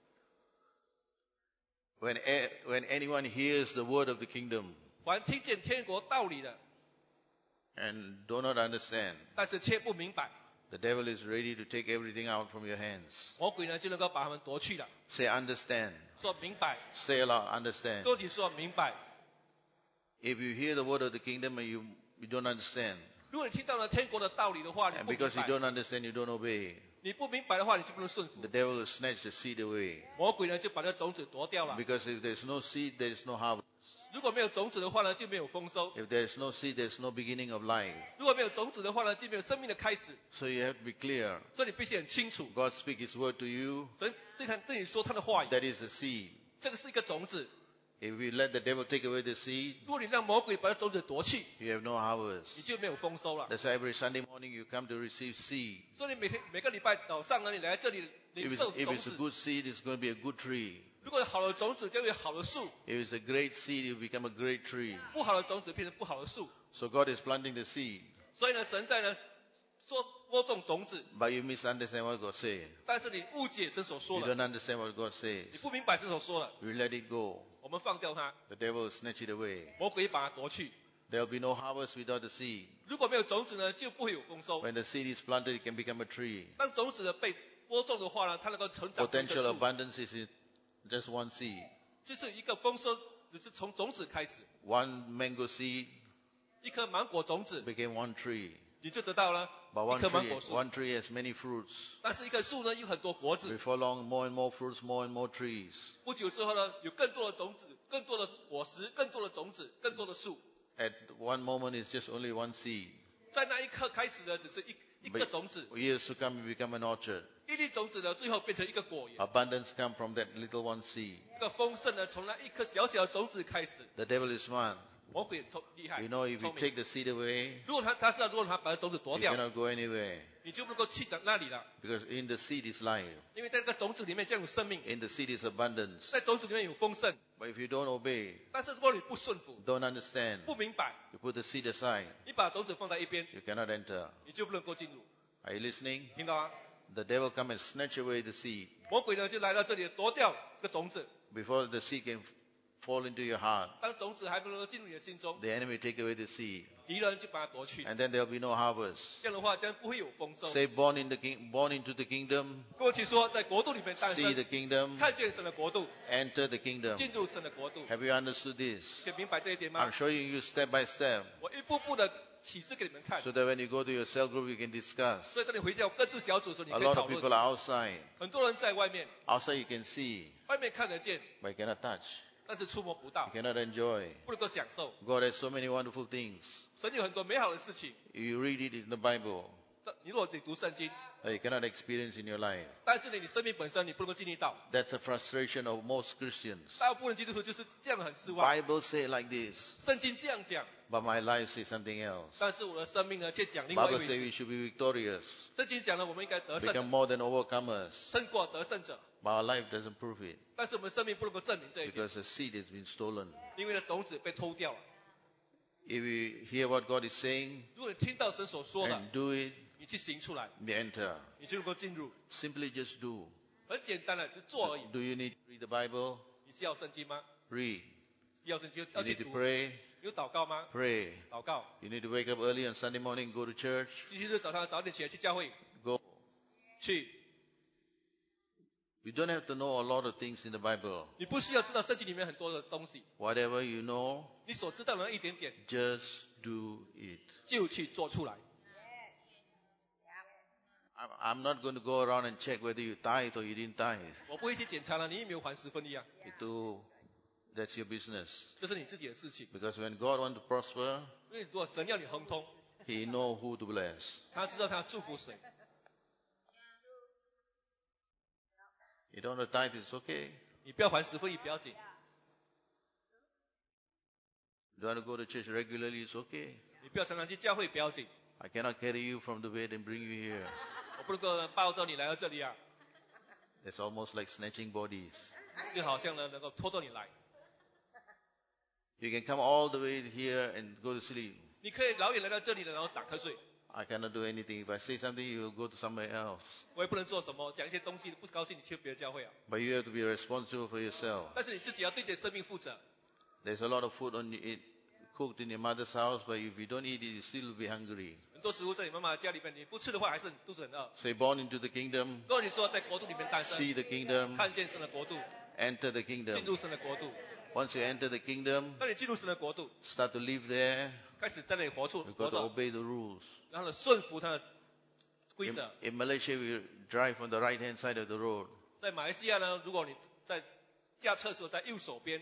When, a, when anyone hears the word of the kingdom 凡听见天国道理的， and do not understand, 但是却不明白， the devil is ready to take everything out from your hands. 魔鬼呢就能够把他们夺去了。 Say understand. 说明白， Say aloud, understand. 多起说明白。 If you hear the word of the kingdom and you, you don't understand, 如果你听到了天国的道理的话，你 and 不明 because you 白， don't understand, you don't obey, 你不明白的话，你就不能顺服 the。devil will snatch the seed away. 魔鬼呢就把这种子夺掉了。 Because if there's no seed, there is no harvest. 如果没有种子的话呢，就没有丰收； If there is no seed, there is no beginning of life. 如果没有种子的话呢，就没有生命的开始。 So you have to be clear. 所以你必须很清楚， God speak His word to you. 神对他对你说他的话语， That is the seed. 这个是一个种子。 If we let the devil take away the seed, 如果你让魔鬼把这种子夺去， you have no harvest. 你就没有丰收了。 That's why every Sunday morning you come to receive seed. 所以你每天每个礼拜早上呢，你来这里领 If 受 it's, if 种 it's a 子。 good seed, it's going to be a good tree. 如果有好的种子，就会有好的树； If it's a great seed, it will become a great tree. 不好的种子变成不好的树。 So God is planting the seed, 所以呢，神在呢说播种种子， but you misunderstand what God says. 但是你误解神所说 You 的， don't understand what God says. 你不明白神所说的， You let it go. 我们放掉它， The devil will snatch it away. 魔鬼把它夺去。 There will be no harvest without the seed. 如果没有种子呢，就不会有丰收。 When the seed is planted, it can become a tree. 当种子呢被播种的话呢，它能够成长成一个 Potential 树， abundance is in just one seed. 就是一个丰收，只是从种子开始。 One mango seed 一颗芒果种子， became one tree. 你就得到了 But 一 one 棵芒 tree, 果树。 one tree has many fruits. 但是一棵树呢，有很多果子。 Before long, more and more fruits, more and more trees. 不久之后呢，有更多的种子，更多的果实，更多的种子，更多的树。 At one moment, it's just only one seed. 在那一刻开始呢，只是一一个 But 种子， years to come, it become an orchard. 一粒种子呢，最后变成一个果园。 Abundance come from that little one seed. 一个丰盛呢，从那一颗小小的种子开始。 The devil is smart. 魔鬼聪厉害， You know, if you 聪明。 take the seed away, 如果他他知道，如果他把种子夺 you 掉， cannot go anywhere. 你就不能够去到那里了， Because in the seed is life. 因为在这个种子里面就有生命， In the seed is abundance. 在种子里面有丰盛。 But if you don't obey, 但是如果你不顺服、 don't understand, 不明白， you put the seed aside, 你把种子放在一边， you cannot enter. 你就不能够进入。 Are you listening? 听到吗？ The devil come and snatch away the seed 魔鬼呢就来到这里夺掉这个种子， before the seed can f- fall into your heart. 当种子还不能够进入你的心中， The enemy take away the seed, 敌人就把它夺去。 and then there will be no harvest. 这样的话，将不会有丰收。 Say, born in the king, born into the kingdom, 过去说，在国度里面诞 see 生， the kingdom, 看见神的国度， enter the kingdom. 进入神的国度。 Have you understood this? 可以明白这一点 I'm 吗？ showing you step by step, 我一步步的启示给你们看。 so that when you go to your cell group, you can discuss. 所以当你回家各自小组的时候，你 A 可以 lot 讨 of people 论。 are outside. 很多人在外面， Outside you can see, 外面看得见， but you cannot touch. 但是触摸不到 You，cannot enjoy. 不能够享受。 God has so many wonderful things. 神有很多美好的事情， You read it in the Bible, 但你如果你读圣经， but you cannot experience in your life. 但是呢，你生命本身你不能够经历到。 That's the frustration of most Christians. 大部分基督徒就是这样的很失望。 Bible say like this, 圣经这样讲， but my life says something else. 但是我的生命呢却讲另外一 Bible 回 say 事。 we should be victorious, 圣经讲了，我们应该得胜 become more than overcomers, 胜过得胜者， but our life doesn't prove it 但是我们生命不能够证明这一点， because the seed has been stolen. 因为呢种子被偷掉了。 If we hear what God is saying 如果你听到神所说的， and do it, 你去行出来， we enter. 你就能够进入。 Simply just do. 很简单的，只是做而已。 Do you need to read the Bible? 你是要圣经吗？ Read. 要圣经 You 要去 need to 读。 pray? 有祷告吗？ Pray. 祷告。 You need to wake up early on Sunday morning, go to church? 星期日早上早点起来去教会 Go. 去。 You don't have to know a lot of things in the Bible. 你不需要知道圣经里面很多的东西， Whatever you know, 你所知道的那一点点 just do it. 就去做出来。 I'm- I'm not going to go around and check whether you tithe or you didn't tithe. 我不会去检查了，你有没有还十分一啊？ Itu, that's your business. 这是你自己的事情。 Because when God wants to prosper, 因为如果神要你亨通， He know who to bless. 他知道他祝福谁。 You don't want to tithe, it's okay. 你不要还十分一不要紧， You don't want to go to church regularly, it's okay. 你不要常常去教会不要紧。 I cannot carry you from the bed and bring you here. 我不能够抱着你来到这里啊， It's almost like snatching bodies. 就好像呢能够拖到你来。 You can come all the way here and go to sleep. 你可以老远来到这里了，然后打瞌睡。 I cannot do anything. If I say something, you will go to somewhere else. 我也不能做什么，讲一些东西不高兴，你去别的教会啊。 But you have to be responsible for yourself. 但是你自己要对自己的生命负责。 There's a lot of food on it, cooked in your mother's house, but if you don't eat it, you still will be hungry. 多食物在你妈妈的家里面，你不吃的话，还是你肚子很饿。 Say, born into the kingdom, 如果你说在国度里面诞生， see the kingdom, 看见神的国度， enter the 进 kingdom. 入神的国度。 Once you enter the kingdom, 当你进入神的国度， start to live there, 开始在那里活出 you've 活 got to 着， obey the rules. 然后呢顺服他的规 In, 则。 in Malaysia, we drive on the right-hand side of the road, 在马来西亚呢，如果你在驾车的时候在右手边，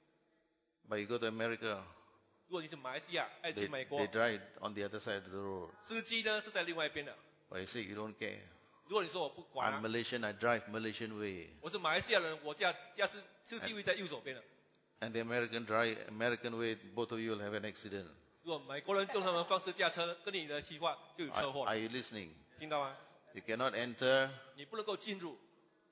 but you go to America, 如果你是马来西亚，爱 they, 去美国 they，drive on the other side of the road. 司机呢是在另外一边的。 But you say you don't care. 如果你说我不管 I'm 啊， Malaysian, I drive Malaysian way. 我是马来西亚人，我驾驾司司机位在右手边的。 And the American drive, American way, both of you will have an accident. 如果美国人用他们的方式驾车，跟你的计划就有 Are, 车祸 are 了， you listening? 听到吗？ You cannot enter 你不能够进入，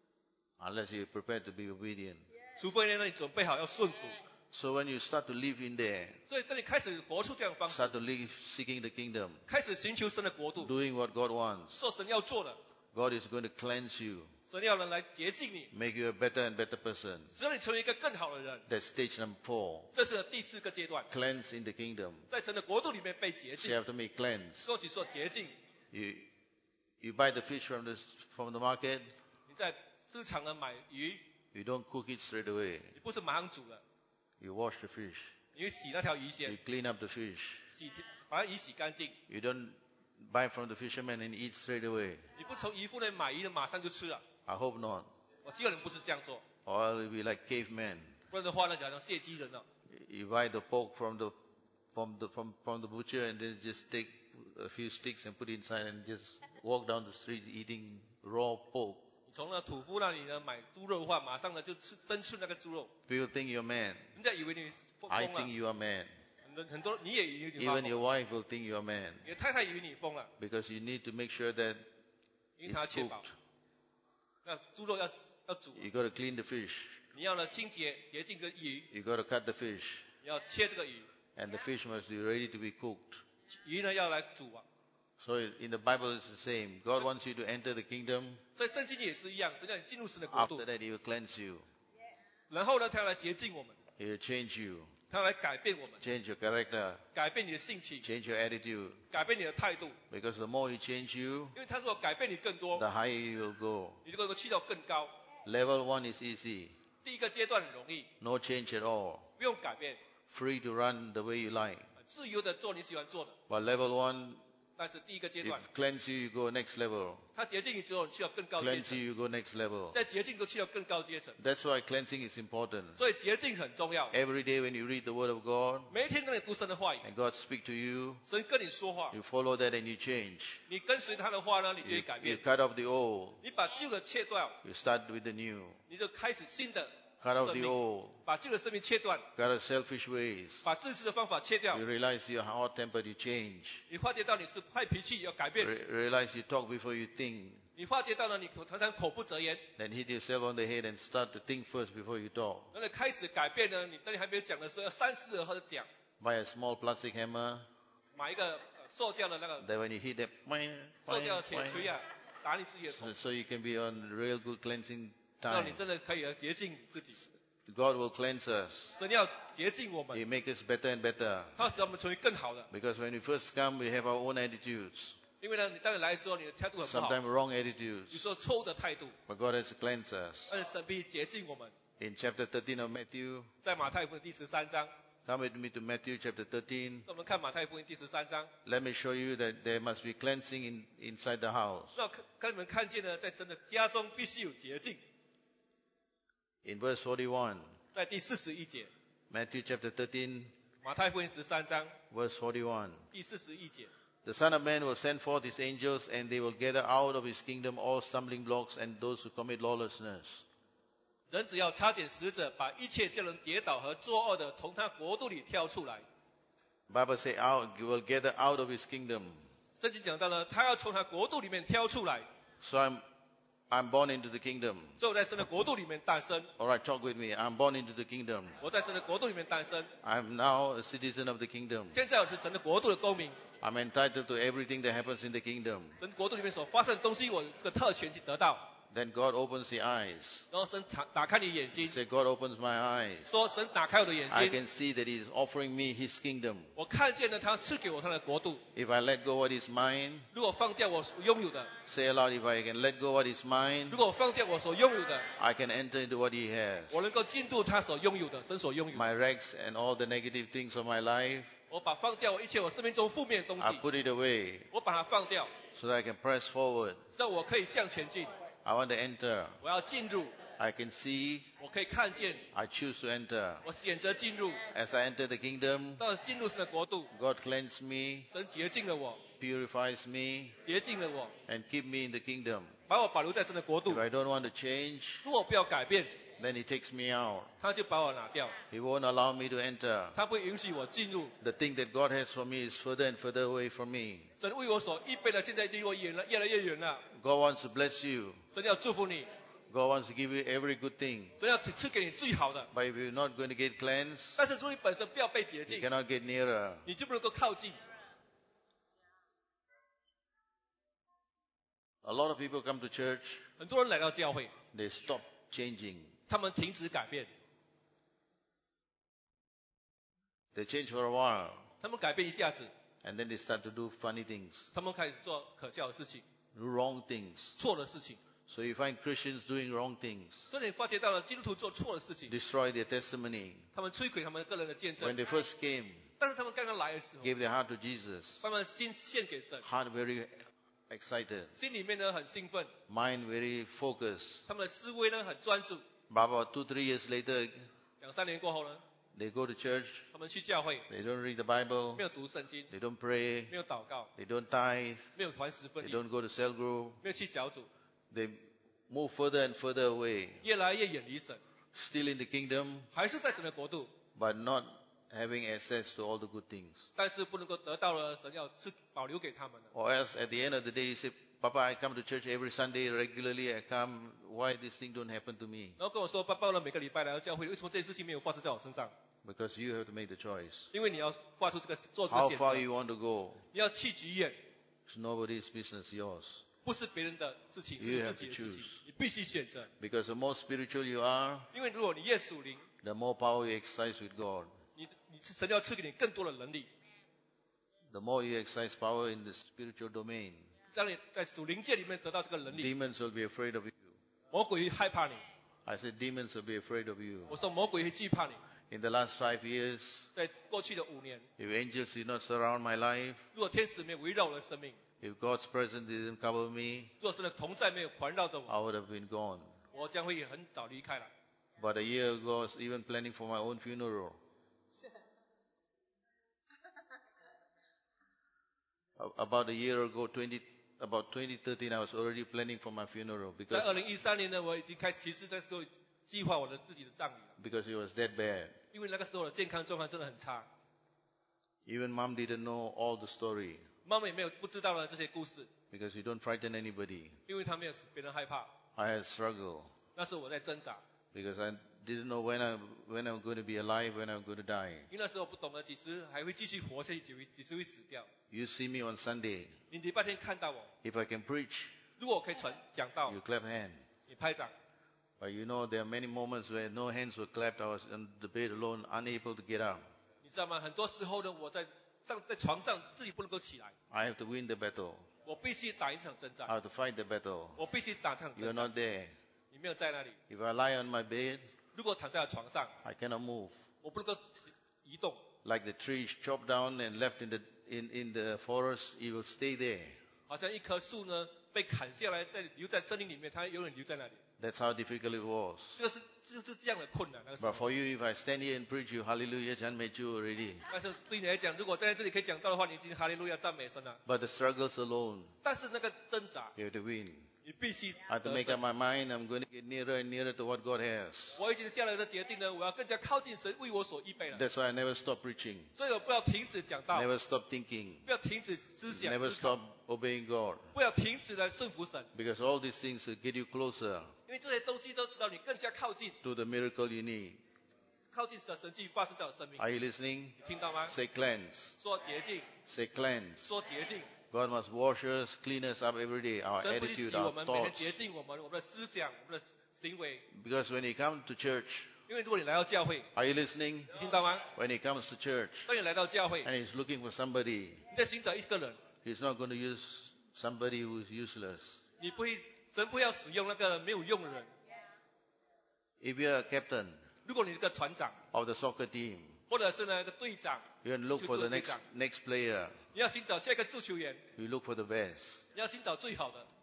unless you're prepared to be obedient. 除非呢你准备好要顺服。 So when you start to live in there, 所以当你开始活出这样的方式， start to live seeking the kingdom, 开始寻求神的国度， doing what God wants, 做神要做的， God is going to cleanse you, 神要人来洁净你， make you a better and better person. 使让你成为一个更好的人。 That's stage number four. 这是第四个阶段， Cleanse in the kingdom. 在神的国度里面被洁 So 净。 you have to make cleanse. 说起说洁净， You, you buy the fish from the, from the market, 你在市场呢买鱼， you don't cook it straight away. 你不是马上煮的， You wash the fish. 你会洗那条鱼 You 先， clean up the fish. 洗把鱼洗干净。 You don't buy from the fisherman and eat straight away. 你不从渔夫那里买鱼的马上就吃了。 I hope not. 我希望你不是这样做， Or you'll be like cavemen. 不然的话呢，就好像谢鸡人了。 You buy the pork from the from the from, from the butcher and then just take a few sticks and put it inside and just walk down the street eating raw pork. 你从那土夫那里呢买猪肉的话，马上呢就吃生吃那个猪肉， People think you're man. 人家以为你疯 I 疯了 think，you are man. 很多很多你也以为你发 Even 疯 your 了， wife will think you're man 你的太太以为你疯了， because you need to make sure that 因为她 it's 确保 cooked. 那猪肉要要煮， You got to clean the fish. 你要呢清洁洁净这个鱼， You got to cut the fish, 你要切这个鱼， and the fish must be ready to be cooked. 鱼呢要来煮啊。 So in the Bible it's the same. God wants you to enter the kingdom. 所以圣经也是一样，神让你进入神的国度 After，that, He will cleanse you. 然后呢，他要来洁净我们， He will change you, 他要来改变我们， change your character, 改变你的性情， change your attitude. 改变你的态度。 Because the more He change you, 因为他如果改变你更多， the higher you will go. 你就能够去到更高。 Level one is easy. 第一个阶段很容易， No change at all. 不用改变， Free to run the way you like. 自由的做你喜欢做的。 But level one, 但是第一个阶 if 段， cleanse you, you go next level. 他洁净你之后，你去到更高阶 Cleanse 层， you, you go next level. 在洁净之后去到更高阶层。 That's why cleansing is important. 所以洁净很重要。 Every day when you read the Word of God 每一天跟你读神的话语， and God speak to you, 神跟你说话， you follow that and you change. 你跟随他的话呢，你就 You, 会改 you 变。 cut off the old. 你把旧的切断， You start with the new. 你就开始新的 Cut off 生 the 命， old. 把旧的生命切断， Cut off selfish ways. 把自私的方法切掉 You。realize you're hot-tempered, you change. 你发觉到你是坏脾气，要改变。 Re- realize you talk before you think. 你发觉到了，你常常口不择言。 Then hit yourself on the head and start to think first before you talk. 那你开始改变呢？你当你还没有讲的时候，要三思而后讲。 Buy a small plastic hammer. 买一个呃塑胶的那个 That when you hit that, 塑胶的铁锤啊，打你自己的头 so,，so you can be on real good cleansing 让你 time. 真的可以洁净自己。 God will cleanse us. 神要洁净我 He 们， make us better and better. 他使我们成为更好的。 Because when we first come, we have our own attitudes. 因为呢，你当你来的时候，你的态度很不好， Sometimes wrong 有 attitudes. 时候错误的态度， But God has cleansed us. 但是神必洁净我们。 In chapter thirteen of Matthew, 在马太福音第十三章， come with me to Matthew chapter thirteen. 那我们看马太福音第十三章， Let me show you that there must be cleansing in, inside the house. 让看看你们看见呢，在神的家中必须有洁净。 In verse forty-one, 在第四十一节， Matthew chapter thirteen, 马太福音十三章 verse forty-one. 第四十一节， The Son of Man will send forth his angels, and they will gather out of his kingdom all stumbling blocks and those who commit lawlessness. 人只要差遣使者，把一切叫人跌倒和作恶的，从他国度里挑出来。 Bible say out will gather out of his kingdom. 圣经讲到了，他要从他国度里面挑出来， So I'm I'm born into the kingdom. 所以我在神的国度里面诞生。 All right, talk with me. I'm born into the kingdom. 我在神的国度里面诞生， I'm now a citizen of the kingdom. 现在我是神的国度的公民。 I'm entitled to everything that happens in the kingdom. 神国度里面所发生的东西，我这个特权去得到。 Then God opens the eyes. 然后神打打开你眼睛， Say, God opens my eyes. 说神打开我的眼 I 睛， can see that He is offering me His kingdom. 我看见了他赐给我他的国度。 If I let go what is mine, 如果放掉我所拥有的， say aloud, if I can let go what is mine, 如果我放掉我所拥有的， I can enter into what He has. 我能够进入他所拥有的，神所拥有的。 My rags and all the negative things of my life, 我把放掉我一切我生命中负面的东 I 西， put it away 我把它放掉， so that I can press forward. 让我可以向前进。 I want to enter. 我要进入， I can see. 我可以看见， I choose to enter. 我选择进入。 As I enter the kingdom, 到进入神的国度， God cleanses me, 神洁净了我， purifies me, 洁净了我， and keep me in the kingdom. 把我保留在神的国度 If。I don't want to change, 如果我不要改变， then He takes me out. 他就把我拿掉， He won't allow me to enter. 他不会允许我进入。 The thing that God has for me is further and further away from me. 神为我所预备的，现在离我远了，越来越远了。 God wants to bless you. 神要祝福你， God wants to give you every good thing. 神要赐给你最好的。 But if you're not going to get cleansed, 但是如果你本身不要被洁 you 净， cannot get nearer. 你就不能够靠近。 A lot of people come to church, 很多人来到教会， they stop changing. 他们停止改变， They change for a while, 他们改变一下子， and then they start to do funny things, 他们开始做可笑的事情、 do wrong things. 错的事情。 So you find Christians doing wrong things, 所以你发觉到了基督徒做错的事情， destroy their testimony. 他们摧毁他们个人的见 When 证。 they first came, 但是他们刚刚来的时候， gave their heart to Jesus, 他们心献给神， heart very excited, 心里面呢很兴奋， mind very focused. 他们的思维呢很专注。 But about two, three years later, 两三年过后呢， they go to church, 他们去教会， they don't read the Bible, 没有读圣经， they don't pray, 没有祷告， they don't tithe, 没有还十分 they 一， don't go to cell group, 没有去小组， they move further and further away, 越来越远离神， still in the kingdom, 还是在神的国度， but not having access to all the good things. 但是不能够得到了神要赐保留给他们的。 Or else at the end of the day, you say, Papa, I come to church every Sunday regularly, I come, why this thing don't happen to me? 然后跟我说，爸爸呢每个礼拜来到教会，为什么这件事情没有发生在我身上？ Because you have to make the choice. 因为你要发出这个做这个 How 选 far 择， you want to go, 你要去几远， it's nobody's business, yours. 不是别人的事情， You 是 have 自己的 to 事情 choose.， 你必须选择。 Because the more spiritual you are, 因为如果你越属灵， the more power you exercise with God. 你你神要赐给你更多的能力， The more you exercise power in the spiritual domain, 让你在属灵界里面得到这个能力。 demons will be afraid of you. 魔鬼会害怕你， I said demons will be afraid of you. 我说魔鬼会惧怕你。 In the last five years, 在过去的五年， if angels did not surround my life, 如果天使没有围绕我的生命， if God's presence didn't cover me, 如果神的同在没有环绕着我， I would have been gone. 我将会很早离开了。 But a year ago, I was even planning for my own funeral. A- About a year ago, twenty, about twenty thirteen, I was already planning for my funeral 在 because, 二零一三年呢，我已经开始，其实那时候计划我的自己的葬礼了， because it was that bad. 因为那个时候的健康状况真的很差， Even mom didn't know all the story 妈妈也没有不知道呢这些故事， because you don't frighten anybody. 因为她没有使别人害怕。 I had struggle 那时候我在挣扎， because I didn't know when I when I'm going to be alive, when I'm going to die. 因为那时候不懂得几时还会继续活下去，几会几时会死掉。 You see me on Sunday. 你礼拜天看到我， If I can preach, 如果我可以传讲道 you，clap hand. 你拍掌。 But you know, there are many moments where no hands were clapped. I was on the bed alone, unable to get up. 你知道吗？很多时候呢，我在上在床上自己不能够起来， I have to win the battle. 我必须打一场征战， I have to fight the battle. 我必须打这场 You're 征战。 not there. 你没有在那里。 If I lie on my bed, 如果躺在床上， I cannot move. 我不能够移动， Like the tree chopped down and left in the in, in the forest, it will stay there. 好像一棵树呢被砍下来，在留在森林里面，它永远留在那里。 That's how difficult it was. 这个是就是这样的困难。那个时 But 候， for you, if I stand here and preach you, hallelujah, Chan made you already. 但是对你来讲，如果站在这里可以讲到的话，你已经哈利路亚赞美神了。 But the struggles alone, 但是那个挣扎， you have to win. 你必须 I have to 得 make up 胜。 my mind. I'm going to get nearer and nearer to what God has. 我已经下来的决定呢，我要更加靠近神为我所预备了。 That's why I never stop preaching. 所以我不要停止讲道， Never stop thinking. 不要停止思想 Never 思考 stop，obeying God. 不要停止来顺服神， Because all these things will get you closer 因为这些东西都知道你更加靠近， to the miracle you need. 靠近神神迹发生在我生命。 Are you listening? 你听到吗？ Say cleanse. 说洁净， Say cleanse. 说洁净， God must wash us, clean us up every day, our 神不是 attitude, 洗我 our 们，每天 thoughts. 洁净我们，我们的思想，我们的行为。 Because when He comes to church, 因为如果你来到教会， are you listening? 你听到吗？ When He comes to church 当你来到教会， and He's looking for somebody, 你在寻找一个人， He's not going to use somebody who's useless. 你不会，神不要使用那个没有用的人。 If you're a captain 如果你是个船长， of the soccer team, 或者是那个队长， you look for the next, next player. 你要寻找下一个足球员， You look for the best. 你要寻找最好的。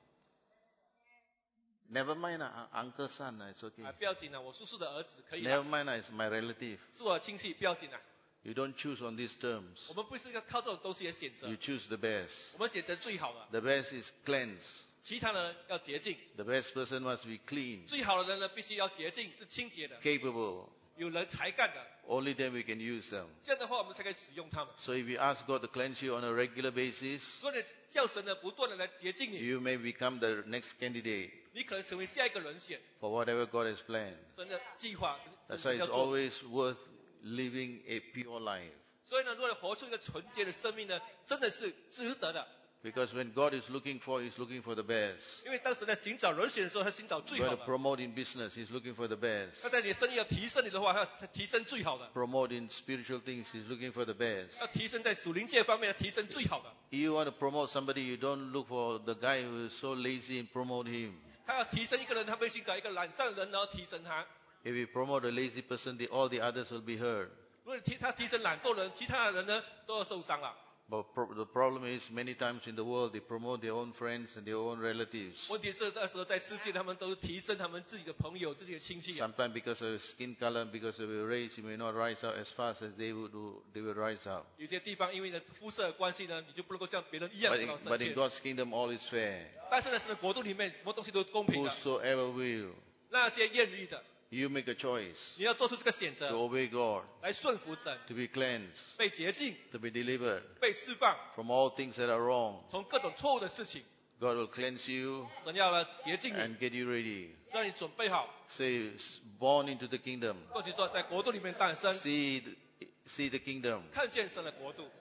Never mind, uh, uncle son, it's okay. 啊，不要紧啊，我叔叔的儿子可以 Never 啦， mind, uh, it's my relative. 是我的亲戚，不要紧啊。 You don't choose on these terms. 我们不是要靠这种东西来选择， You choose the best. 我们选择最好的， The best is cleansed. 其他的人要洁净。 The best person must be clean, 最好的人呢，必须要洁净，是清洁的， capable. 有人才干的。 Only then we can use them. 这样的话，我们才可以使用他们。 So if you ask God to cleanse you on a regular basis, 如果你叫神呢不断的来洁净你， you may become the next candidate 你可能成为下一个人选。 for whatever God has planned. 神的计划，神 That's 神 why 要 it's 做。 always worth living a pure life. 所以呢，如果活出一个纯洁的生命呢，真的是值得的。 Because when God is looking for, He's looking for the best. 因为当时在寻找人选的时候，他寻找最 God 好 to 的。 promote in business, He's looking for the best. 那在你的生意要提升你的话，他他提升最好的； Promote in spiritual things, He's looking for the best. 要提升在属灵界方面，提升最好的。 You want to promote somebody, you don't look for the guy who is so lazy and promote him. 他要提升一个人，他会寻找一个懒散的人，然后提升他。 If you promote a lazy person, the, all the others will be hurt. 如果你提他提升懒惰的人，其他的人呢都要受伤了。 But pro- the problem is many times in the world they promote their own friends and their own relatives. 问题是那时候在世界，他们都是提升他们自己的朋友、自己的亲戚。 Sometimes because of skin color, because of your race, you may not rise up as fast as they would do, they will rise up. 有些地方因为呢肤色的关系呢，你就不能够像别人一样 But 得 in, 到 but 圣 in 洁。 God's kingdom all is fair. 但是呢，神的国度里面什么东西都是公平的。 Whosoever will, 那些艳丽的， you make a choice 你要做出这个选 to 择， obey God, 来顺服神， to be cleansed, 被洁净、 to be delivered 被释放， from all things that are wrong. 从各种错误的事情， God will cleanse you 神要来洁净你， and get you ready. 让你准备好。 Say, born into the kingdom. 过去说，在国度里面诞生， See the, see the kingdom. 看见神的国度，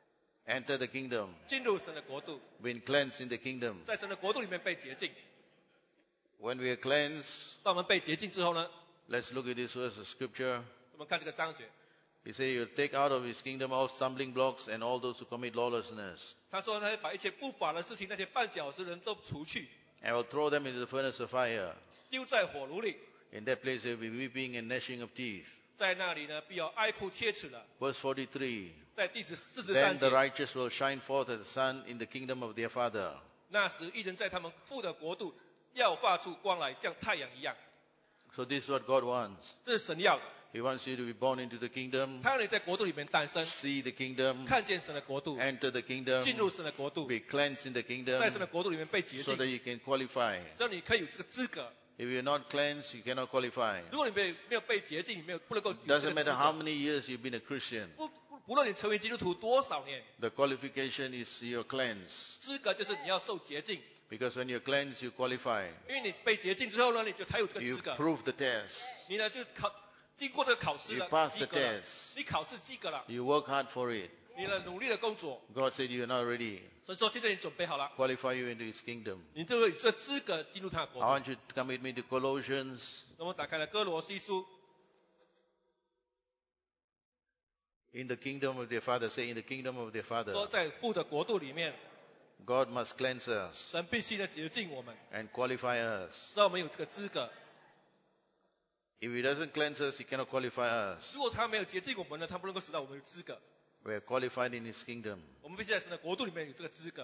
Enter the kingdom. 进入神的国度， Been cleansed in the kingdom. 在神的国度里面被洁净。 When we are cleansed, 当我们被洁净之后呢， let's look at this verse of scripture. 我们看这个章节， He says, you'll take out of his kingdom all stumbling blocks and all those who commit lawlessness. 他说他会把一切不法的事情，那些绊脚石的人都除去， And will throw them into the furnace of fire. 丢在火炉里， In that place there will be weeping and gnashing of teeth. 在那里呢必要哀哭切齿的。 Verse forty-three. 在第十四十 Then 三 the 节， righteous will shine forth as the sun in the kingdom of their Father. 那时一人在他们父的国度要发出光来，像太阳一样。 So this is what God wants. 这是神要的， He wants you to be born into the kingdom, 他让你在国度里面诞生， see the kingdom, 看见神的国度， enter the kingdom, 进入神的国度， be cleansed in the 在神的 kingdom, 国度里面被洁 so 净， that you can qualify. 只要你可以有这个资格。 If you're not cleansed, you cannot qualify. 如果你没有没有被洁净，你没有不能够有这 Doesn't 个资 matter how 格。 many years you've been a Christian. 不不不论你成为基督徒多少年， The qualification is you're cleansed. 资格就是你要受洁净， Because when you're cleansed, you qualify. 因为你被洁净之后呢，你就才有这个 You 资格。 prove the test. 你呢就考经过这个考试 You 了， pass 及 the 格了 test. 你考试及格了， You work hard for it. 你呢努力的工作， God said you're not ready. 所以说现在你准备好了， Qualify you into His kingdom. 你就会有这个资格进入他的 I 国度。 want you to come with me to Colossians. 那么打开了哥罗西书， In the kingdom of their Father. Say, in the kingdom of their Father. 说在父的国度里面， God must cleanse us 神必须的洁净我们， and qualify us. 让我们有这个资格。 If He doesn't cleanse us, He cannot qualify us. 如果他没有洁净我们呢，他不能够使到我们有资格。 We are qualified in His kingdom. 我们必须在神的国度里面有这个资格。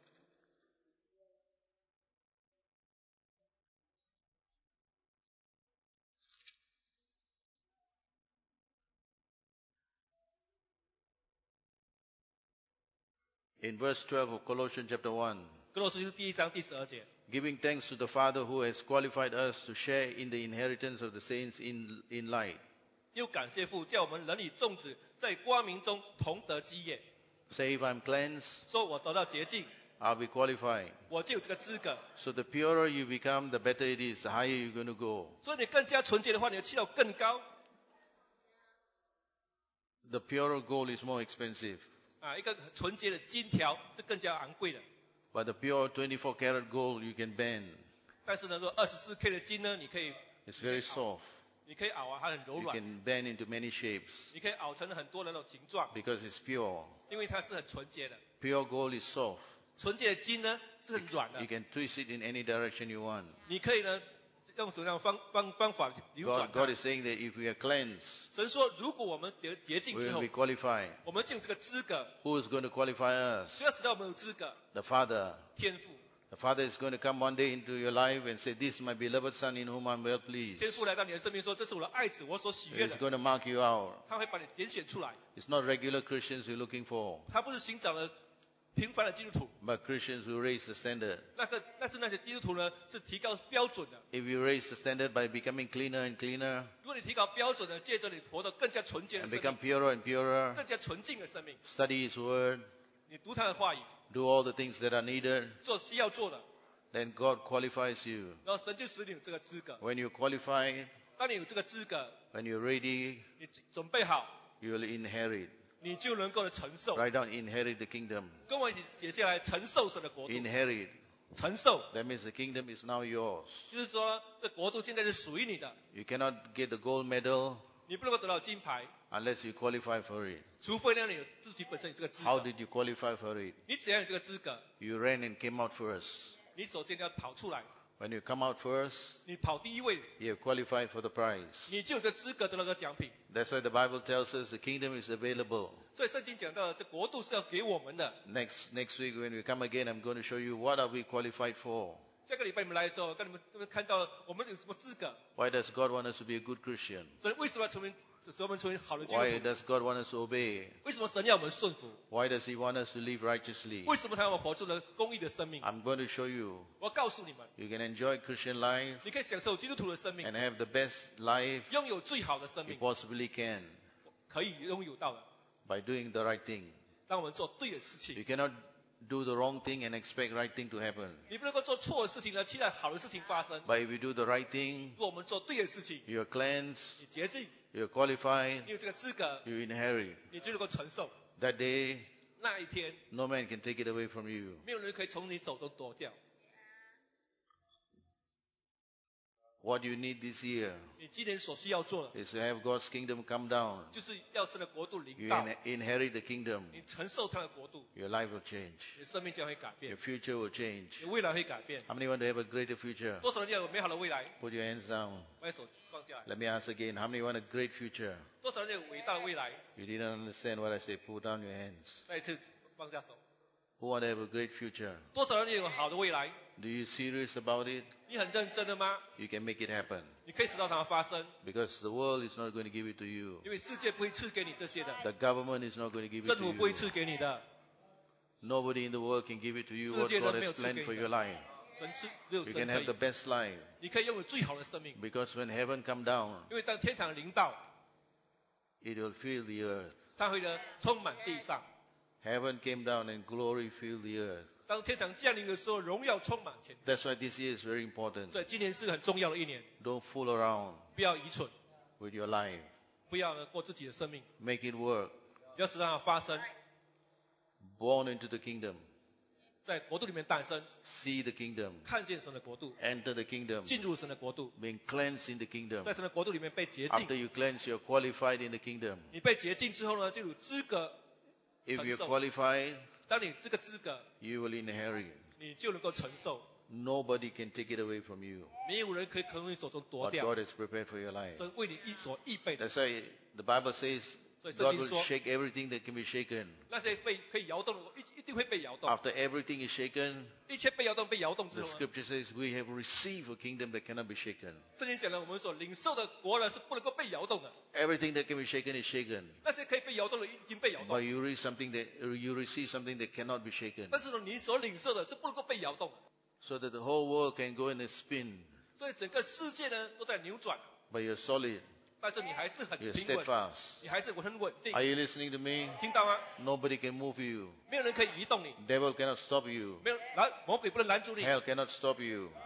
In verse twelve of Colossians chapter one. 哥罗西书第一章第十二节， Giving thanks to the Father who has qualified us to share in the inheritance of the saints in, in light. 又感谢父，叫我们人以众子在光明中同得基业。 Say, if I'm cleansed, 说我得到洁净， I'll be qualified. 我就有这个资格。 So the purer you become, the better it is, the higher you're going to go. 所以你更加纯洁的话，你要去到更高。 The purer gold is more expensive. 啊，一个纯洁的金条是更加昂贵的。 But the pure twenty-four karat gold you can bend. 但是呢，说二十四 K 的金呢，你可以 It's very soft. 你可以熬啊，它很柔 You 软， can bend into many shapes 你可以熬成很多的那种形状， because it's pure. 因为它是很纯洁的。 Pure gold is soft. 纯洁的金呢是很软 You 的， can twist it in any direction you want. 你可以呢用什么样的方方方法扭转 God, God 它。 is saying that if we are cleansed, 神说，如果我们得洁净 we 之 will 后 be，qualified. 我们就有这个资格， Who is going to qualify us? 谁要使到我们有资格？ The Father. 天父， The Father is going to come one day into your life and say, this is my beloved Son in whom I'm well pleased. 天父来到你的生命说，这是我的爱子，我所喜悦 He's 的。 going to mark you out. 他会把你拣选出来。 It's not regular Christians you're looking for, 他不是寻找了平凡的基督徒， but Christians who raise the standard. 那个那是那些基督徒呢是提高标准的。 If you raise the standard by becoming cleaner and cleaner 如果你提高标准呢，借着你活得更加纯洁的 and 生 become 命， purer and purer, 更加纯净的生命， study His Word, 你读他的话语， do all the things that are needed, 做需要做的， then God qualifies you. 然后神就使你有这个资格。 When you qualify, 当你有这个资格， when you're ready, 你准备好， you will inherit. 你就能够承受。 Write down inherit the kingdom. 跟我一起写下来，承受神的国度。 Inherit. 承受 That means the kingdom is now yours. 就是说，这国度现在是属于你的， You cannot get the gold medal 你不能够得到金牌， unless you qualify for it. 除非呢你有自己本身有这个资 How 格。 did you qualify for it? 你只要有这个资格， You ran and came out first. 你首先要跑出来， When you come out first, 你跑第一位， you have qualified for the prize. 你就有这个资格得到这个奖品。 That's why the Bible tells us the kingdom is available. 所以圣经讲到了，这国度是要给我们的。 Next, next week when we come again, I'm going to show you what are we qualified for. 下个礼拜你们来的时候，跟你们你们看到了我们有什么资格？ Why does God want us to be a good Christian? 神为什么要成为使我们成为好的基督 Why 徒？ does God want us to obey? 为什么神要我们顺服？ Why does He want us to live righteously? 为什么他要我们活出了公义的生命？ I'm going to show you. 我要告诉你们， You can enjoy Christian life 你可以享受基督徒的生命， and have the best life 拥有最好的生 you 命， possibly can 可以拥有到的。 by doing the right thing. 让我们做对的事情 You。cannot do the wrong thing and expect right thing to happen. 你不能够做错的事情呢，期待好的事情发生。 But if you do the right thing, 如果我们做对的事情， you're cleansed, 你洁净， you're qualified, 你有这个资格， you inherit. 你就能够承受。 That day, 那一天， no man can take it away from you. 没有人可以从你手中夺掉。 What you need this year 你今年所需要做的， is to have God's kingdom come down. 就是要神的国度临 You 到， in- inherit the kingdom. 你承受他的国度， Your life will change. 你的生命将会改 Your 变， future will change. 你未来会改变。 How many want to have a greater future? 多少人要有美好的未来？ Put your hands down. 把手放下来。 Let me ask again. How many want a great future? 多少人有伟大的未来？ You didn't understand what I said. Put down your hands. 再一次放下手。 Who want to have a great future? 多少人有好的未来？ Do you serious about it? 你很认真的吗？ You can make it happen. 你可以使到它发生， Because the world is not going to give it to you. 因为世界不会赐给你这些的， The government is not going to give it 政 to 府不会 you. 赐给你的， Nobody in the world can give it to you what 世界 God 人没有 has 赐给 planned 你 for 的 your life. 神赐只有 You 神 can 可 have the 以， best life. 你可以拥有最好的生命， Because when heaven come down, 因为当天堂临到， it will fill the earth. 它会呢充满地上。 Heaven came down and glory filled the earth. 当天堂降临的时候，荣耀充满前。 That's why this year is very important. 所以今年是很重要的一年， Don't fool around 不要愚蠢， with your life. 不要呢过自己的生命， Make it work. 要使它发生， Born into the kingdom. 在国度里面诞生， See the kingdom. 看见神的国度， Enter the kingdom. 进入神的国度， Being cleansed in the kingdom. 在神的国度里面被洁 After 净。 you cleanse, you're qualified in the kingdom. 你被洁净之后呢，就有资格。 If you're 承受。 qualified, 当你这个资格， you will inherit. 你就能够承受， Nobody can take it away from you. 没有人可以从你手中夺 What 掉。 God has prepared for your life. 神为你一所预备的， That's why the Bible says 所以圣 God 经 will 说， shake everything that can be shaken. 那些被可以摇动的，一一定会被摇动。 After everything is shaken, 一切被摇动，被摇动之 the 后呢， scripture says we have received a kingdom that cannot be shaken. 圣经讲了，我们所领受的国呢是不能够被摇动的。 Everything that can be shaken is shaken. 那些可以被摇动的，已经被摇 But 动。 you read something that you receive something that cannot be shaken. 但是呢，你所领受的是不能够被摇动的。 So that the whole world can go in a spin. 所以整个世界呢都在扭转， But you're solid. 但是你还是很 You're 平稳， steadfast. 你还是很稳定 Are。you listening to me? 听到吗？ Nobody can move you. 没有人可以移动你， Devil cannot stop you. 没有拦魔鬼不能拦住你， Hell cannot stop you.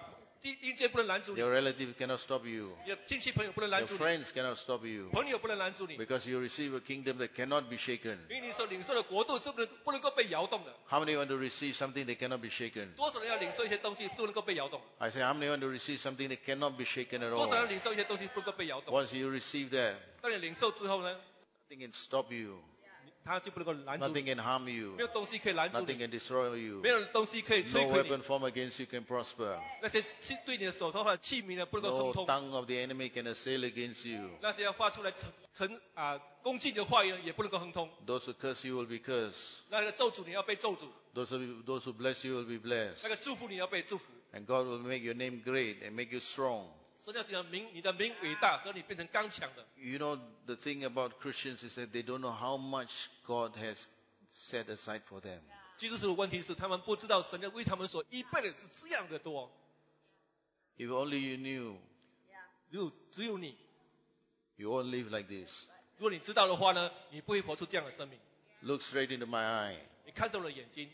弟阴间不能拦阻你， Your relative cannot stop you. 你的亲戚朋友不能拦 Your 阻你， friends cannot stop you. 朋友不能拦阻你， Because you receive a kingdom that cannot be shaken. 因为你所领受的国度是不能不能够被摇动的。 How many want to receive something that cannot be shaken? 多少人要领受一些东西不能够被摇动？ I say, how many want to receive something that cannot be shaken at 多少 all? 人领受一些东西不能够被摇动？ Once you receive that, 当你领受之后呢， nothing can stop you. 他就不能够拦阻 Nothing 你， can harm you. 没有东西可以拦阻 Nothing 你， can destroy you. 没有东西可以 No 摧毁你 weapon。formed against you can prosper. 那些器对你的手头上的器皿呢，不能够 No 亨通； tongue of the enemy can assail against you. 那些要发出来成成啊攻击你的话语呢，也不能够亨通。 Those who curse you will be cursed. 那个咒诅你要被咒诅， Those who, those who bless you will be blessed. 那个祝福你要被祝福。 And God will make your name great and make you strong. 神要讲名，你的名伟大，使你变成刚强的。 You know, the thing about Christians is that they don't know how much God has set aside for them. 基督徒的问题是，他们不知道神要为他们所预备的是这样的多。 If only you knew, 只有只有你， you won't live like this. 如果你知道的话呢，你不会活出这样的生命。 Look straight into my eye. 你看到了眼睛，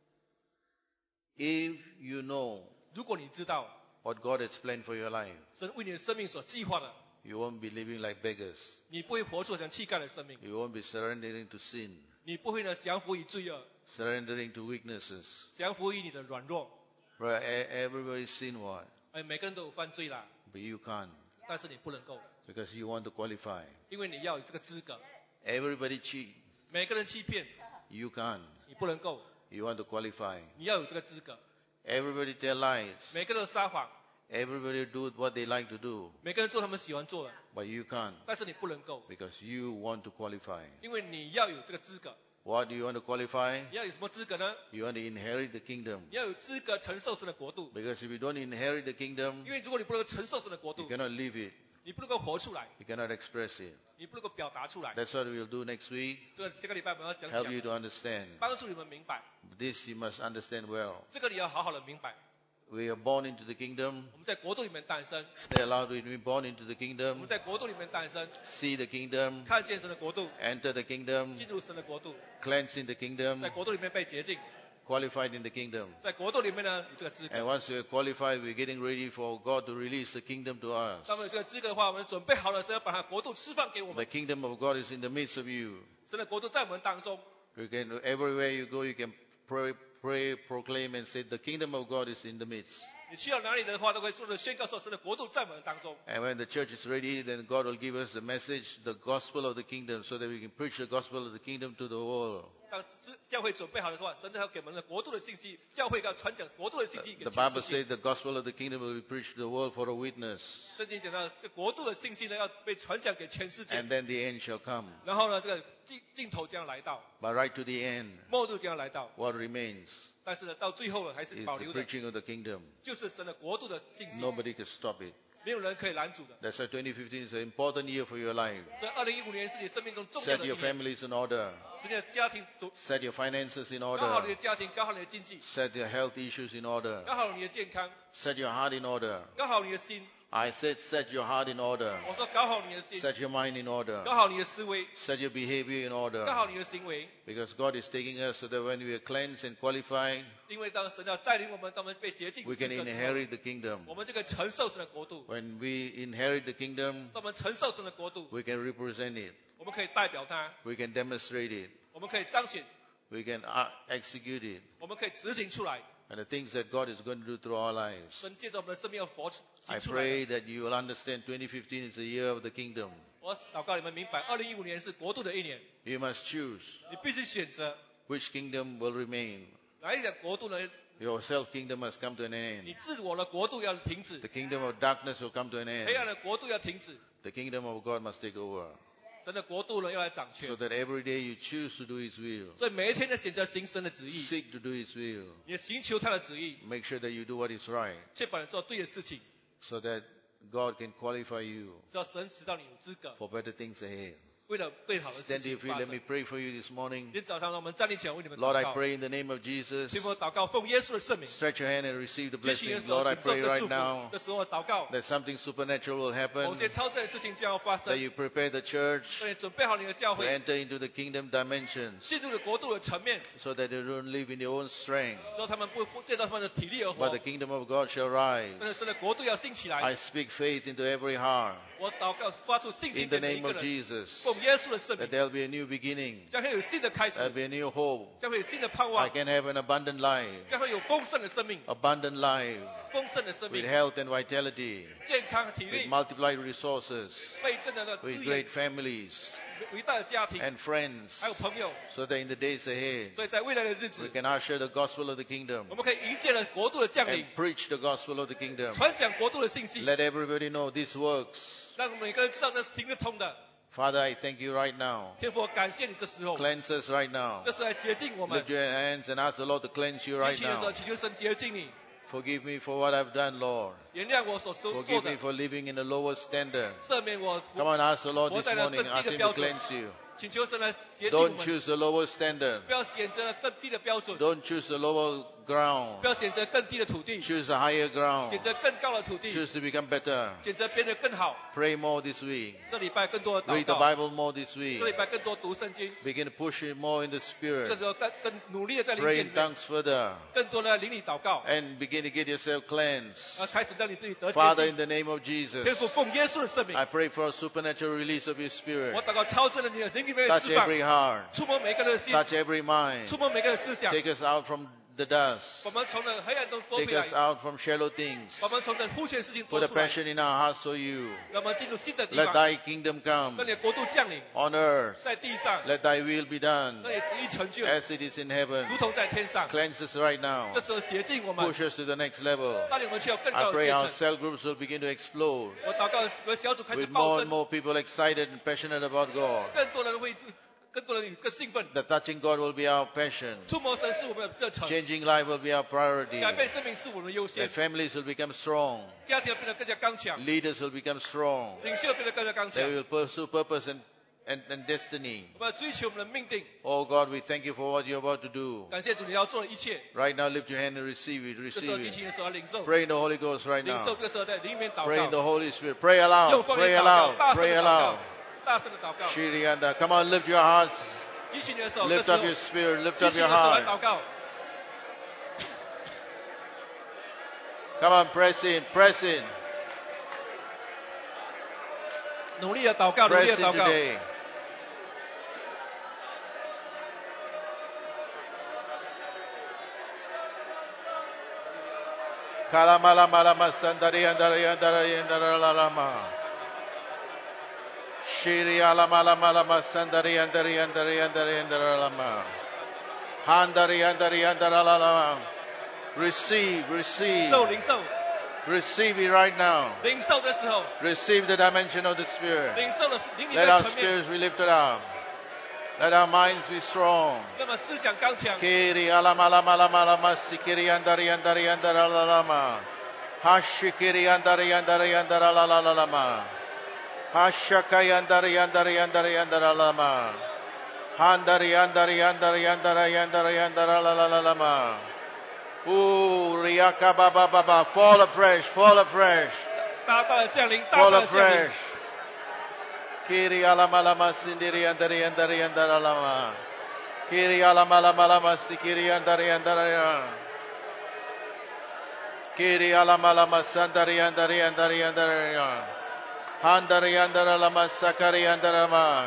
If you know 如果你知道 what God has planned for your life, 神为你的生命所计划的， you won't be living like beggars. 你不会活出像乞丐的生命， You won't be surrendering to sin, 你不会呢降服于罪恶， surrendering to weaknesses. 降服于你的软弱。 Right? e- Everybody sin what? 哎，每个人都有犯罪啦， But you can't 但是你不能够， because you want to qualify. 因为你要有这个资格。 Everybody cheat. 每个人欺骗， You can't. 你不能够， You want to qualify. 你要有这个资格。 Everybody tell lies. 每个人都撒谎， Everybody do what they like to do. 每个人做他们喜欢做的， But you can't 但是你不能够， because you want to qualify. 因为你要有这个资格。 What do you want to qualify? 你要有什么资格呢？ You want to inherit the kingdom. 你要有资格承受神的国度， Because if you don't inherit the kingdom, 因为如果你不能够承受神的国 you 度， cannot live it. 你不能够活出来， You cannot express it. 你不能够表达出来。 That's what we'll do next week. 这个这个礼拜我们要讲 Help you 讲， to understand. 帮助你们明白， This you must understand well. 这个你要好好的明白。 We are born into the kingdom. 我们在国度里面诞生， Stay allowed to be born into the 我 kingdom. 们在国度里面诞生， See the kingdom. 看见神的国度， Enter the kingdom. 进入神的国度， Cleanse in the 在 kingdom. 国度里面被洁净， Qualified in the kingdom. 在国度里面呢有这个资 And 格。 once we are qualified, we're getting ready for God to release the kingdom to us. 当我们有这个资格的话，我们准备好了，神要把他国度释放给我 The 们。 kingdom of God is in the midst of you. 神的国度在我们当中， You can, everywhere you go, you can pray, pray, proclaim and say, the kingdom of God is in the midst. 你去到哪里的话，都会做着宣告说，神的国度在我们当中。 And when the church is ready, then God will give us the message, the gospel of the kingdom, so that we can preach the gospel of the kingdom to the world. 当教会准备好的话，神要给我们的国度的信息，教会要传讲国度的信息给 The 全 Bible 世界。 says the gospel of the kingdom will be preached to the world for a witness. 圣经讲到，这国度的信息呢，要被传讲给全世界。 And then the end shall come. 然后呢，这个尽尽头将来到， But right to the end, 末日将来到。 what remains 但是呢，到最后呢，还是 is 保 the 留的， preaching of the kingdom. 就是神的国度的信息， Nobody can stop it. 没有人可以拦阻的。 That's why twenty fifteen is an important year for your life. 所以，二零一五年是你生命中重要 Set 的一 your 年， families in order. 使你的家庭组 Set your finances in 搞好你 order. 的家庭，搞好你的经济， Set your health issues in order. 搞好你的健康， Set your heart in order. 搞好你的心。 I said set your heart in order. 我说搞好你的心， Set your mind in order. 搞好你的思维， Set your behavior in 搞 order. 好你的行为。 Because God is taking us so that when we are cleansed and qualified, 因为当神要带领我们，当我们被洁净 we can 之后 inherit the kingdom. 我们就可以承受神的国度。 When we inherit the kingdom, 当我们承受神的国度， we can represent it. 我们可以代表他， We can demonstrate it. 我们可以彰显， We can uh, execute it. 我们可以执行出来。 And the things that God is going to do through our lives. 神借着我们的生命要活出 I 行出来的。 pray that you will understand twenty fifteen is the year of the kingdom. 我祷告你们明白，二零一五年是国度的一年， You must choose 你必须选择 which kingdom will remain. 哪一个国度呢？ Your self kingdom must come to an 你 end. 自我的国度要停止 The，kingdom of darkness will come to an 黑暗 end. 的国度要停止， The kingdom of God must take over. 神的国度呢要来掌权 So。that every day you choose to do His will. 所以每一天的选择行神的旨意， Seek to do His will. 你寻求他的旨意， Make sure that you do what is right. 确保你做对的事情， So that God can qualify you 只要神使到你有资格， for better things ahead. 为了更好的事 Stand to 情 your feet. 发 Let 生 me。pray for you this morning. 今天早上让我们站立起来为你们 Lord, 祷 I 告。 pray in the name of Jesus. 天父祷告，奉耶稣的圣名， Stretch your hand and receive the 举起你 blessing. 的手， Lord, I 领受 pray 这个 right 祝福 now 的时候祷告， that something supernatural will 某 happen, 些超自然的事情将要发 that 生。 you prepare the church 让你准备好你的教 to 会， enter into the kingdom dimensions 进入了国度的层面， so that they don't live in their own strength, 之后他们不借到他们的体力而 but 活 the，kingdom of God shall rise. 但是神的国度要兴起来。 I speak faith into every heart 我祷告，发出信心 in 给 the 每一 name 个 of 人， Jesus, 奉耶稣的圣 that 名， there'll be a new beginning, 将会有新的开 there'll 始， be a new hope. 将会有新的盼 I 望， can have an abundant life, 将会有丰盛的生命， abundant life 丰盛的生 with 命， health and vitality, 健康和体 with 力， multiplied resources, 倍增的资 with 源 great，families 伟大的家庭， and friends, 还有朋友。 so that in the days ahead 所以在未来的日 we 子， can usher the gospel of the kingdom 我们可以迎接了国度的降临 and，preach the gospel of the kingdom. 传讲国度的信息， Let everybody know this works. 让每个人知道这是行得通的。 Father, I thank you right now. 天父，我感谢你这时候， Cleanse us right now. 这是来洁净我们 Lift。your hands and ask the Lord to cleanse you 举 right 起的时候， now. 祈求神洁净你， Forgive me for what I've done, Lord. 原谅我所做做 Forgive 的 me，for living in the lowest standard. 赦免我。 Come on, ask the Lord 活 this 在了 morning. 更低 Ask 的 Him 标 to 准， cleanse you. 请求神来洁净我 Don't 们， choose the lowest standard. 不要选择更低的标准， Don't choose the lower ground. 不要选择更低的土地， Choose a higher ground. 选择更高的土地， Choose to become better. 选择变得更好。 Pray more this week. 这礼拜更多的祷 Read the 告， Bible more this 这 week. 礼拜更多读圣经， Begin to push it more in the 这 Spirit. 个时候更更努力的在灵 Pray 界 in 里面， tongues further. 更多的灵里祷告， And begin to get yourself cleansed. 而开始让你自己得洁 Father, 净。 in the name of Jesus, 天父，奉耶稣的圣名， I pray for a supernatural release of your 我 Spirit. 祷告超真的你的灵里面的 Touch 释放， every heart. 触摸每一个人的心， Touch every mind. 触摸每个人的思想， Take us out from the dust. 我们从那黑暗中夺 Take 回来 us，out from shallow things. 我们从那肤浅的事情 Put 夺 a 出来， passion in our hearts for you. 让我们进入新的地 Let 方， thy kingdom 让 come 你的国度降临 on earth. 在地上， Let thy will be done 让你旨意成就， as it is in heaven. 如同在天上。 Cleanse us right now. 这时候洁净我们， Push us to the next level. 带领我们去到更 I 高的 pray 阶 our 层。 cell groups will begin to explode 我祷告，我的小组开始 with 暴 more and 增， more people excited and passionate about God. 更多人会，更多人更兴奋。 The touching God will be our passion. 触摸神是我们的热忱， Changing life will be our priority. 改变生命是我们的优先 That，families will become strong. 家庭变得更加刚强， Leaders will become strong. 领袖变得更加刚强 They。will pursue purpose and, and, and destiny. 我们要追求我们的命定。 Oh God, we thank you for what you're about to do. 感谢主，你要做的一切。 Right now, lift your hand and receive it. 这时候 Receive 激 it. 情的时候要领受， Pray in the Holy Ghost right 领受 now. 这个时候在灵里面祷 Pray in the 告， Holy Spirit. Pray 用 aloud. 方言 Pray 祷告， aloud. 大声 Pray 的祷告 aloud.， 大声的祷告。 Shirianda. Come on, lift your hearts. 激情的时候，这 Lift 时候 up your spirit. Lift 激 up 情 your 的时候来 heart. 祷告， Come on, press in. Press in. 努力的祷告，努力 Press 的 in 祷告。 today. Kalamala malama sandari andari andari andara lalama. Shiri alamala malama sandari andari andari andari andara lama. Handari andari andara lalama. Receive, 领 receive, 受，领受， receive it right now. 领受的时候， Receive the dimension of the Spirit. 领受的灵里 Let 面 our 的层面， spirits be lifted up. Let our minds be strong. 那么思想刚强， Kiri alama lama lama lama sikiri andari andari andara lalama. Hashikiri andari andari andara lalama. Hashakai andari andari andari andara lalama. Handari andari andari andari andari andara lalama. Ooh, Riaka Baba Baba. Fall afresh, fall afresh, 大大的降临，大 fall 大的降临 afresh.。Kiri alama lama sindiri andari andari andara lama. Kiri alama lama lama sikiri andari andari. Kiri alama lama sandari andari andari andari. Handari andara lama sakari andara ma.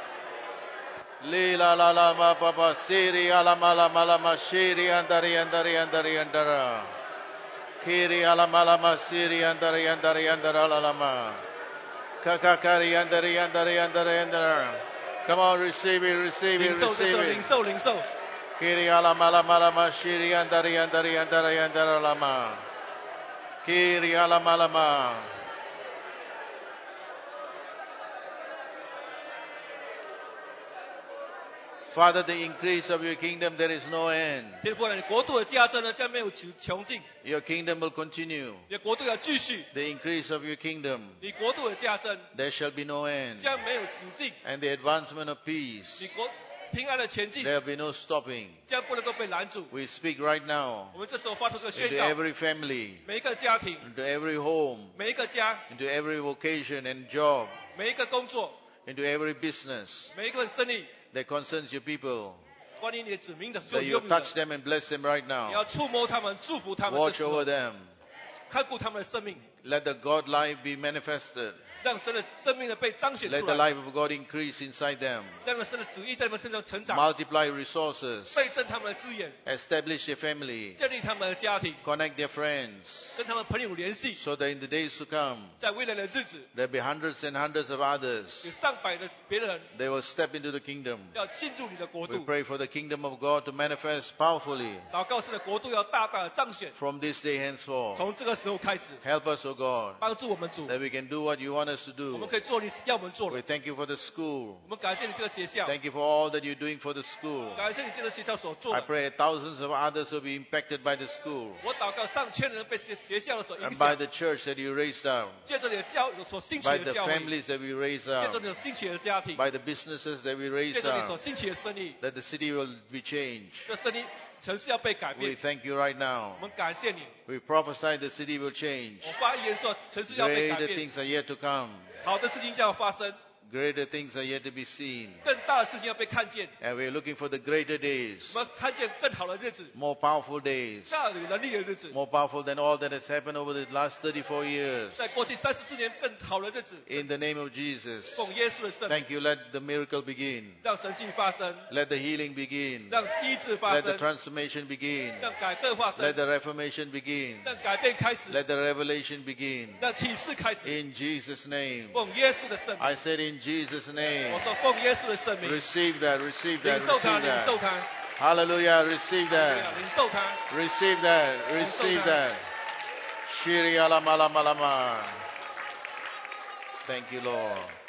Lila la lama baba siri alama lama lama shiri andari andari andari andara. Kiri alama lama siri andari andari andara lama. Kakakari andari andari andari andara. Come on, receive it, receive 领 it, 受，这时 receive 候 it. 领受，领受， Kiri alama lama lama shiri andari andari andari andara lama. Kiri alama lama. Father, the increase of your kingdom, there is no end. 天父啊，你国度的加增呢，将没有穷穷尽， Your kingdom will continue. 你的国度要继续， The increase of your kingdom, 你国度的加增 there shall be no end. 将没有止境， And the advancement of peace, 你国平安的前进 there will be no stopping. 将不能够被拦住。 We speak right now 我们这时候发出这个 into 宣告， every family, 每一个家庭， into every home, 每一个家， into every vocation and job, 每一个工作， into every business 每一个生意， that concerns your people. 关于你的子民的所 That 有 you 用的， touch them and bless them right 你 now. 要触摸他们，祝福他们，这 Watch 时候 over them. 看顾他们的生命， Let the God life be manifested. 让神的生命呢被彰显 Let 出 the 来， life of God increase inside them. 让神的旨意在他们身上成长， Multiply resources. 倍增他们的资源， Establish their family. 建立他们的家庭， Connect their friends. 跟他们朋友联系， So that in the days to come, 在未来的日子， there'll be hundreds and hundreds of others. 有上百的别人 They will step into the kingdom. 要进入你的国 We 度。 pray for the kingdom of God to manifest powerfully 祷告神的国度要大大的彰显， from this day henceforth. 从这个时候开始， Help us, O God, 帮助我们主， that we can do what you want us to 我们 do. 可以做你要我们做 We 的。 thank you for the school. 我们感谢你这个学校， Thank you for all that you're doing for the school. 感谢你这个学校所做 I 的。 pray thousands of others will be impacted by the school 我祷告上千人被这个学校所影 and by 响， the church that you raised up, 借着你的教所兴起 by 的 the 教会， families that we raised 借着 up, 你所兴起的家庭， by the businesses that we 借 raised 着你所 up, 兴起的生意， that the city will be changed. 这生意城市要被改 We 变。 thank you right 我 now. 们感谢你， We prophesy the city will change. 我发言说城市要被改 Greater 变， things are yet to come. 好的事情要发生， Greater things are yet to be seen. 更大的事情要被看见。 And we're looking for the greater days, 我们看见更好的日子， more powerful days, 更有能力的日子， more powerful than all that has happened over the last thirty-four years. 在过去三十四年更好的日子。 In the name of Jesus. 奉耶稣的圣名， Thank you. Let the miracle begin. 让神迹发生， Let the healing begin. 让医治发 Let the 生， transformation begin. 让改革发 Let 生， the reformation begin. 让改变开始， Let the revelation begin. 让启示开始。 In Jesus' name. 奉耶稣的圣名， I said in Jesus' 我 name. 说奉耶稣的圣名， Receive that, receive 领 that, 受它， receive 领受 that. 它， Hallelujah, receive 对啊 that. 领受它。 Receive that, receive that. Shiri ala mala mala ma. Thank you, Lord.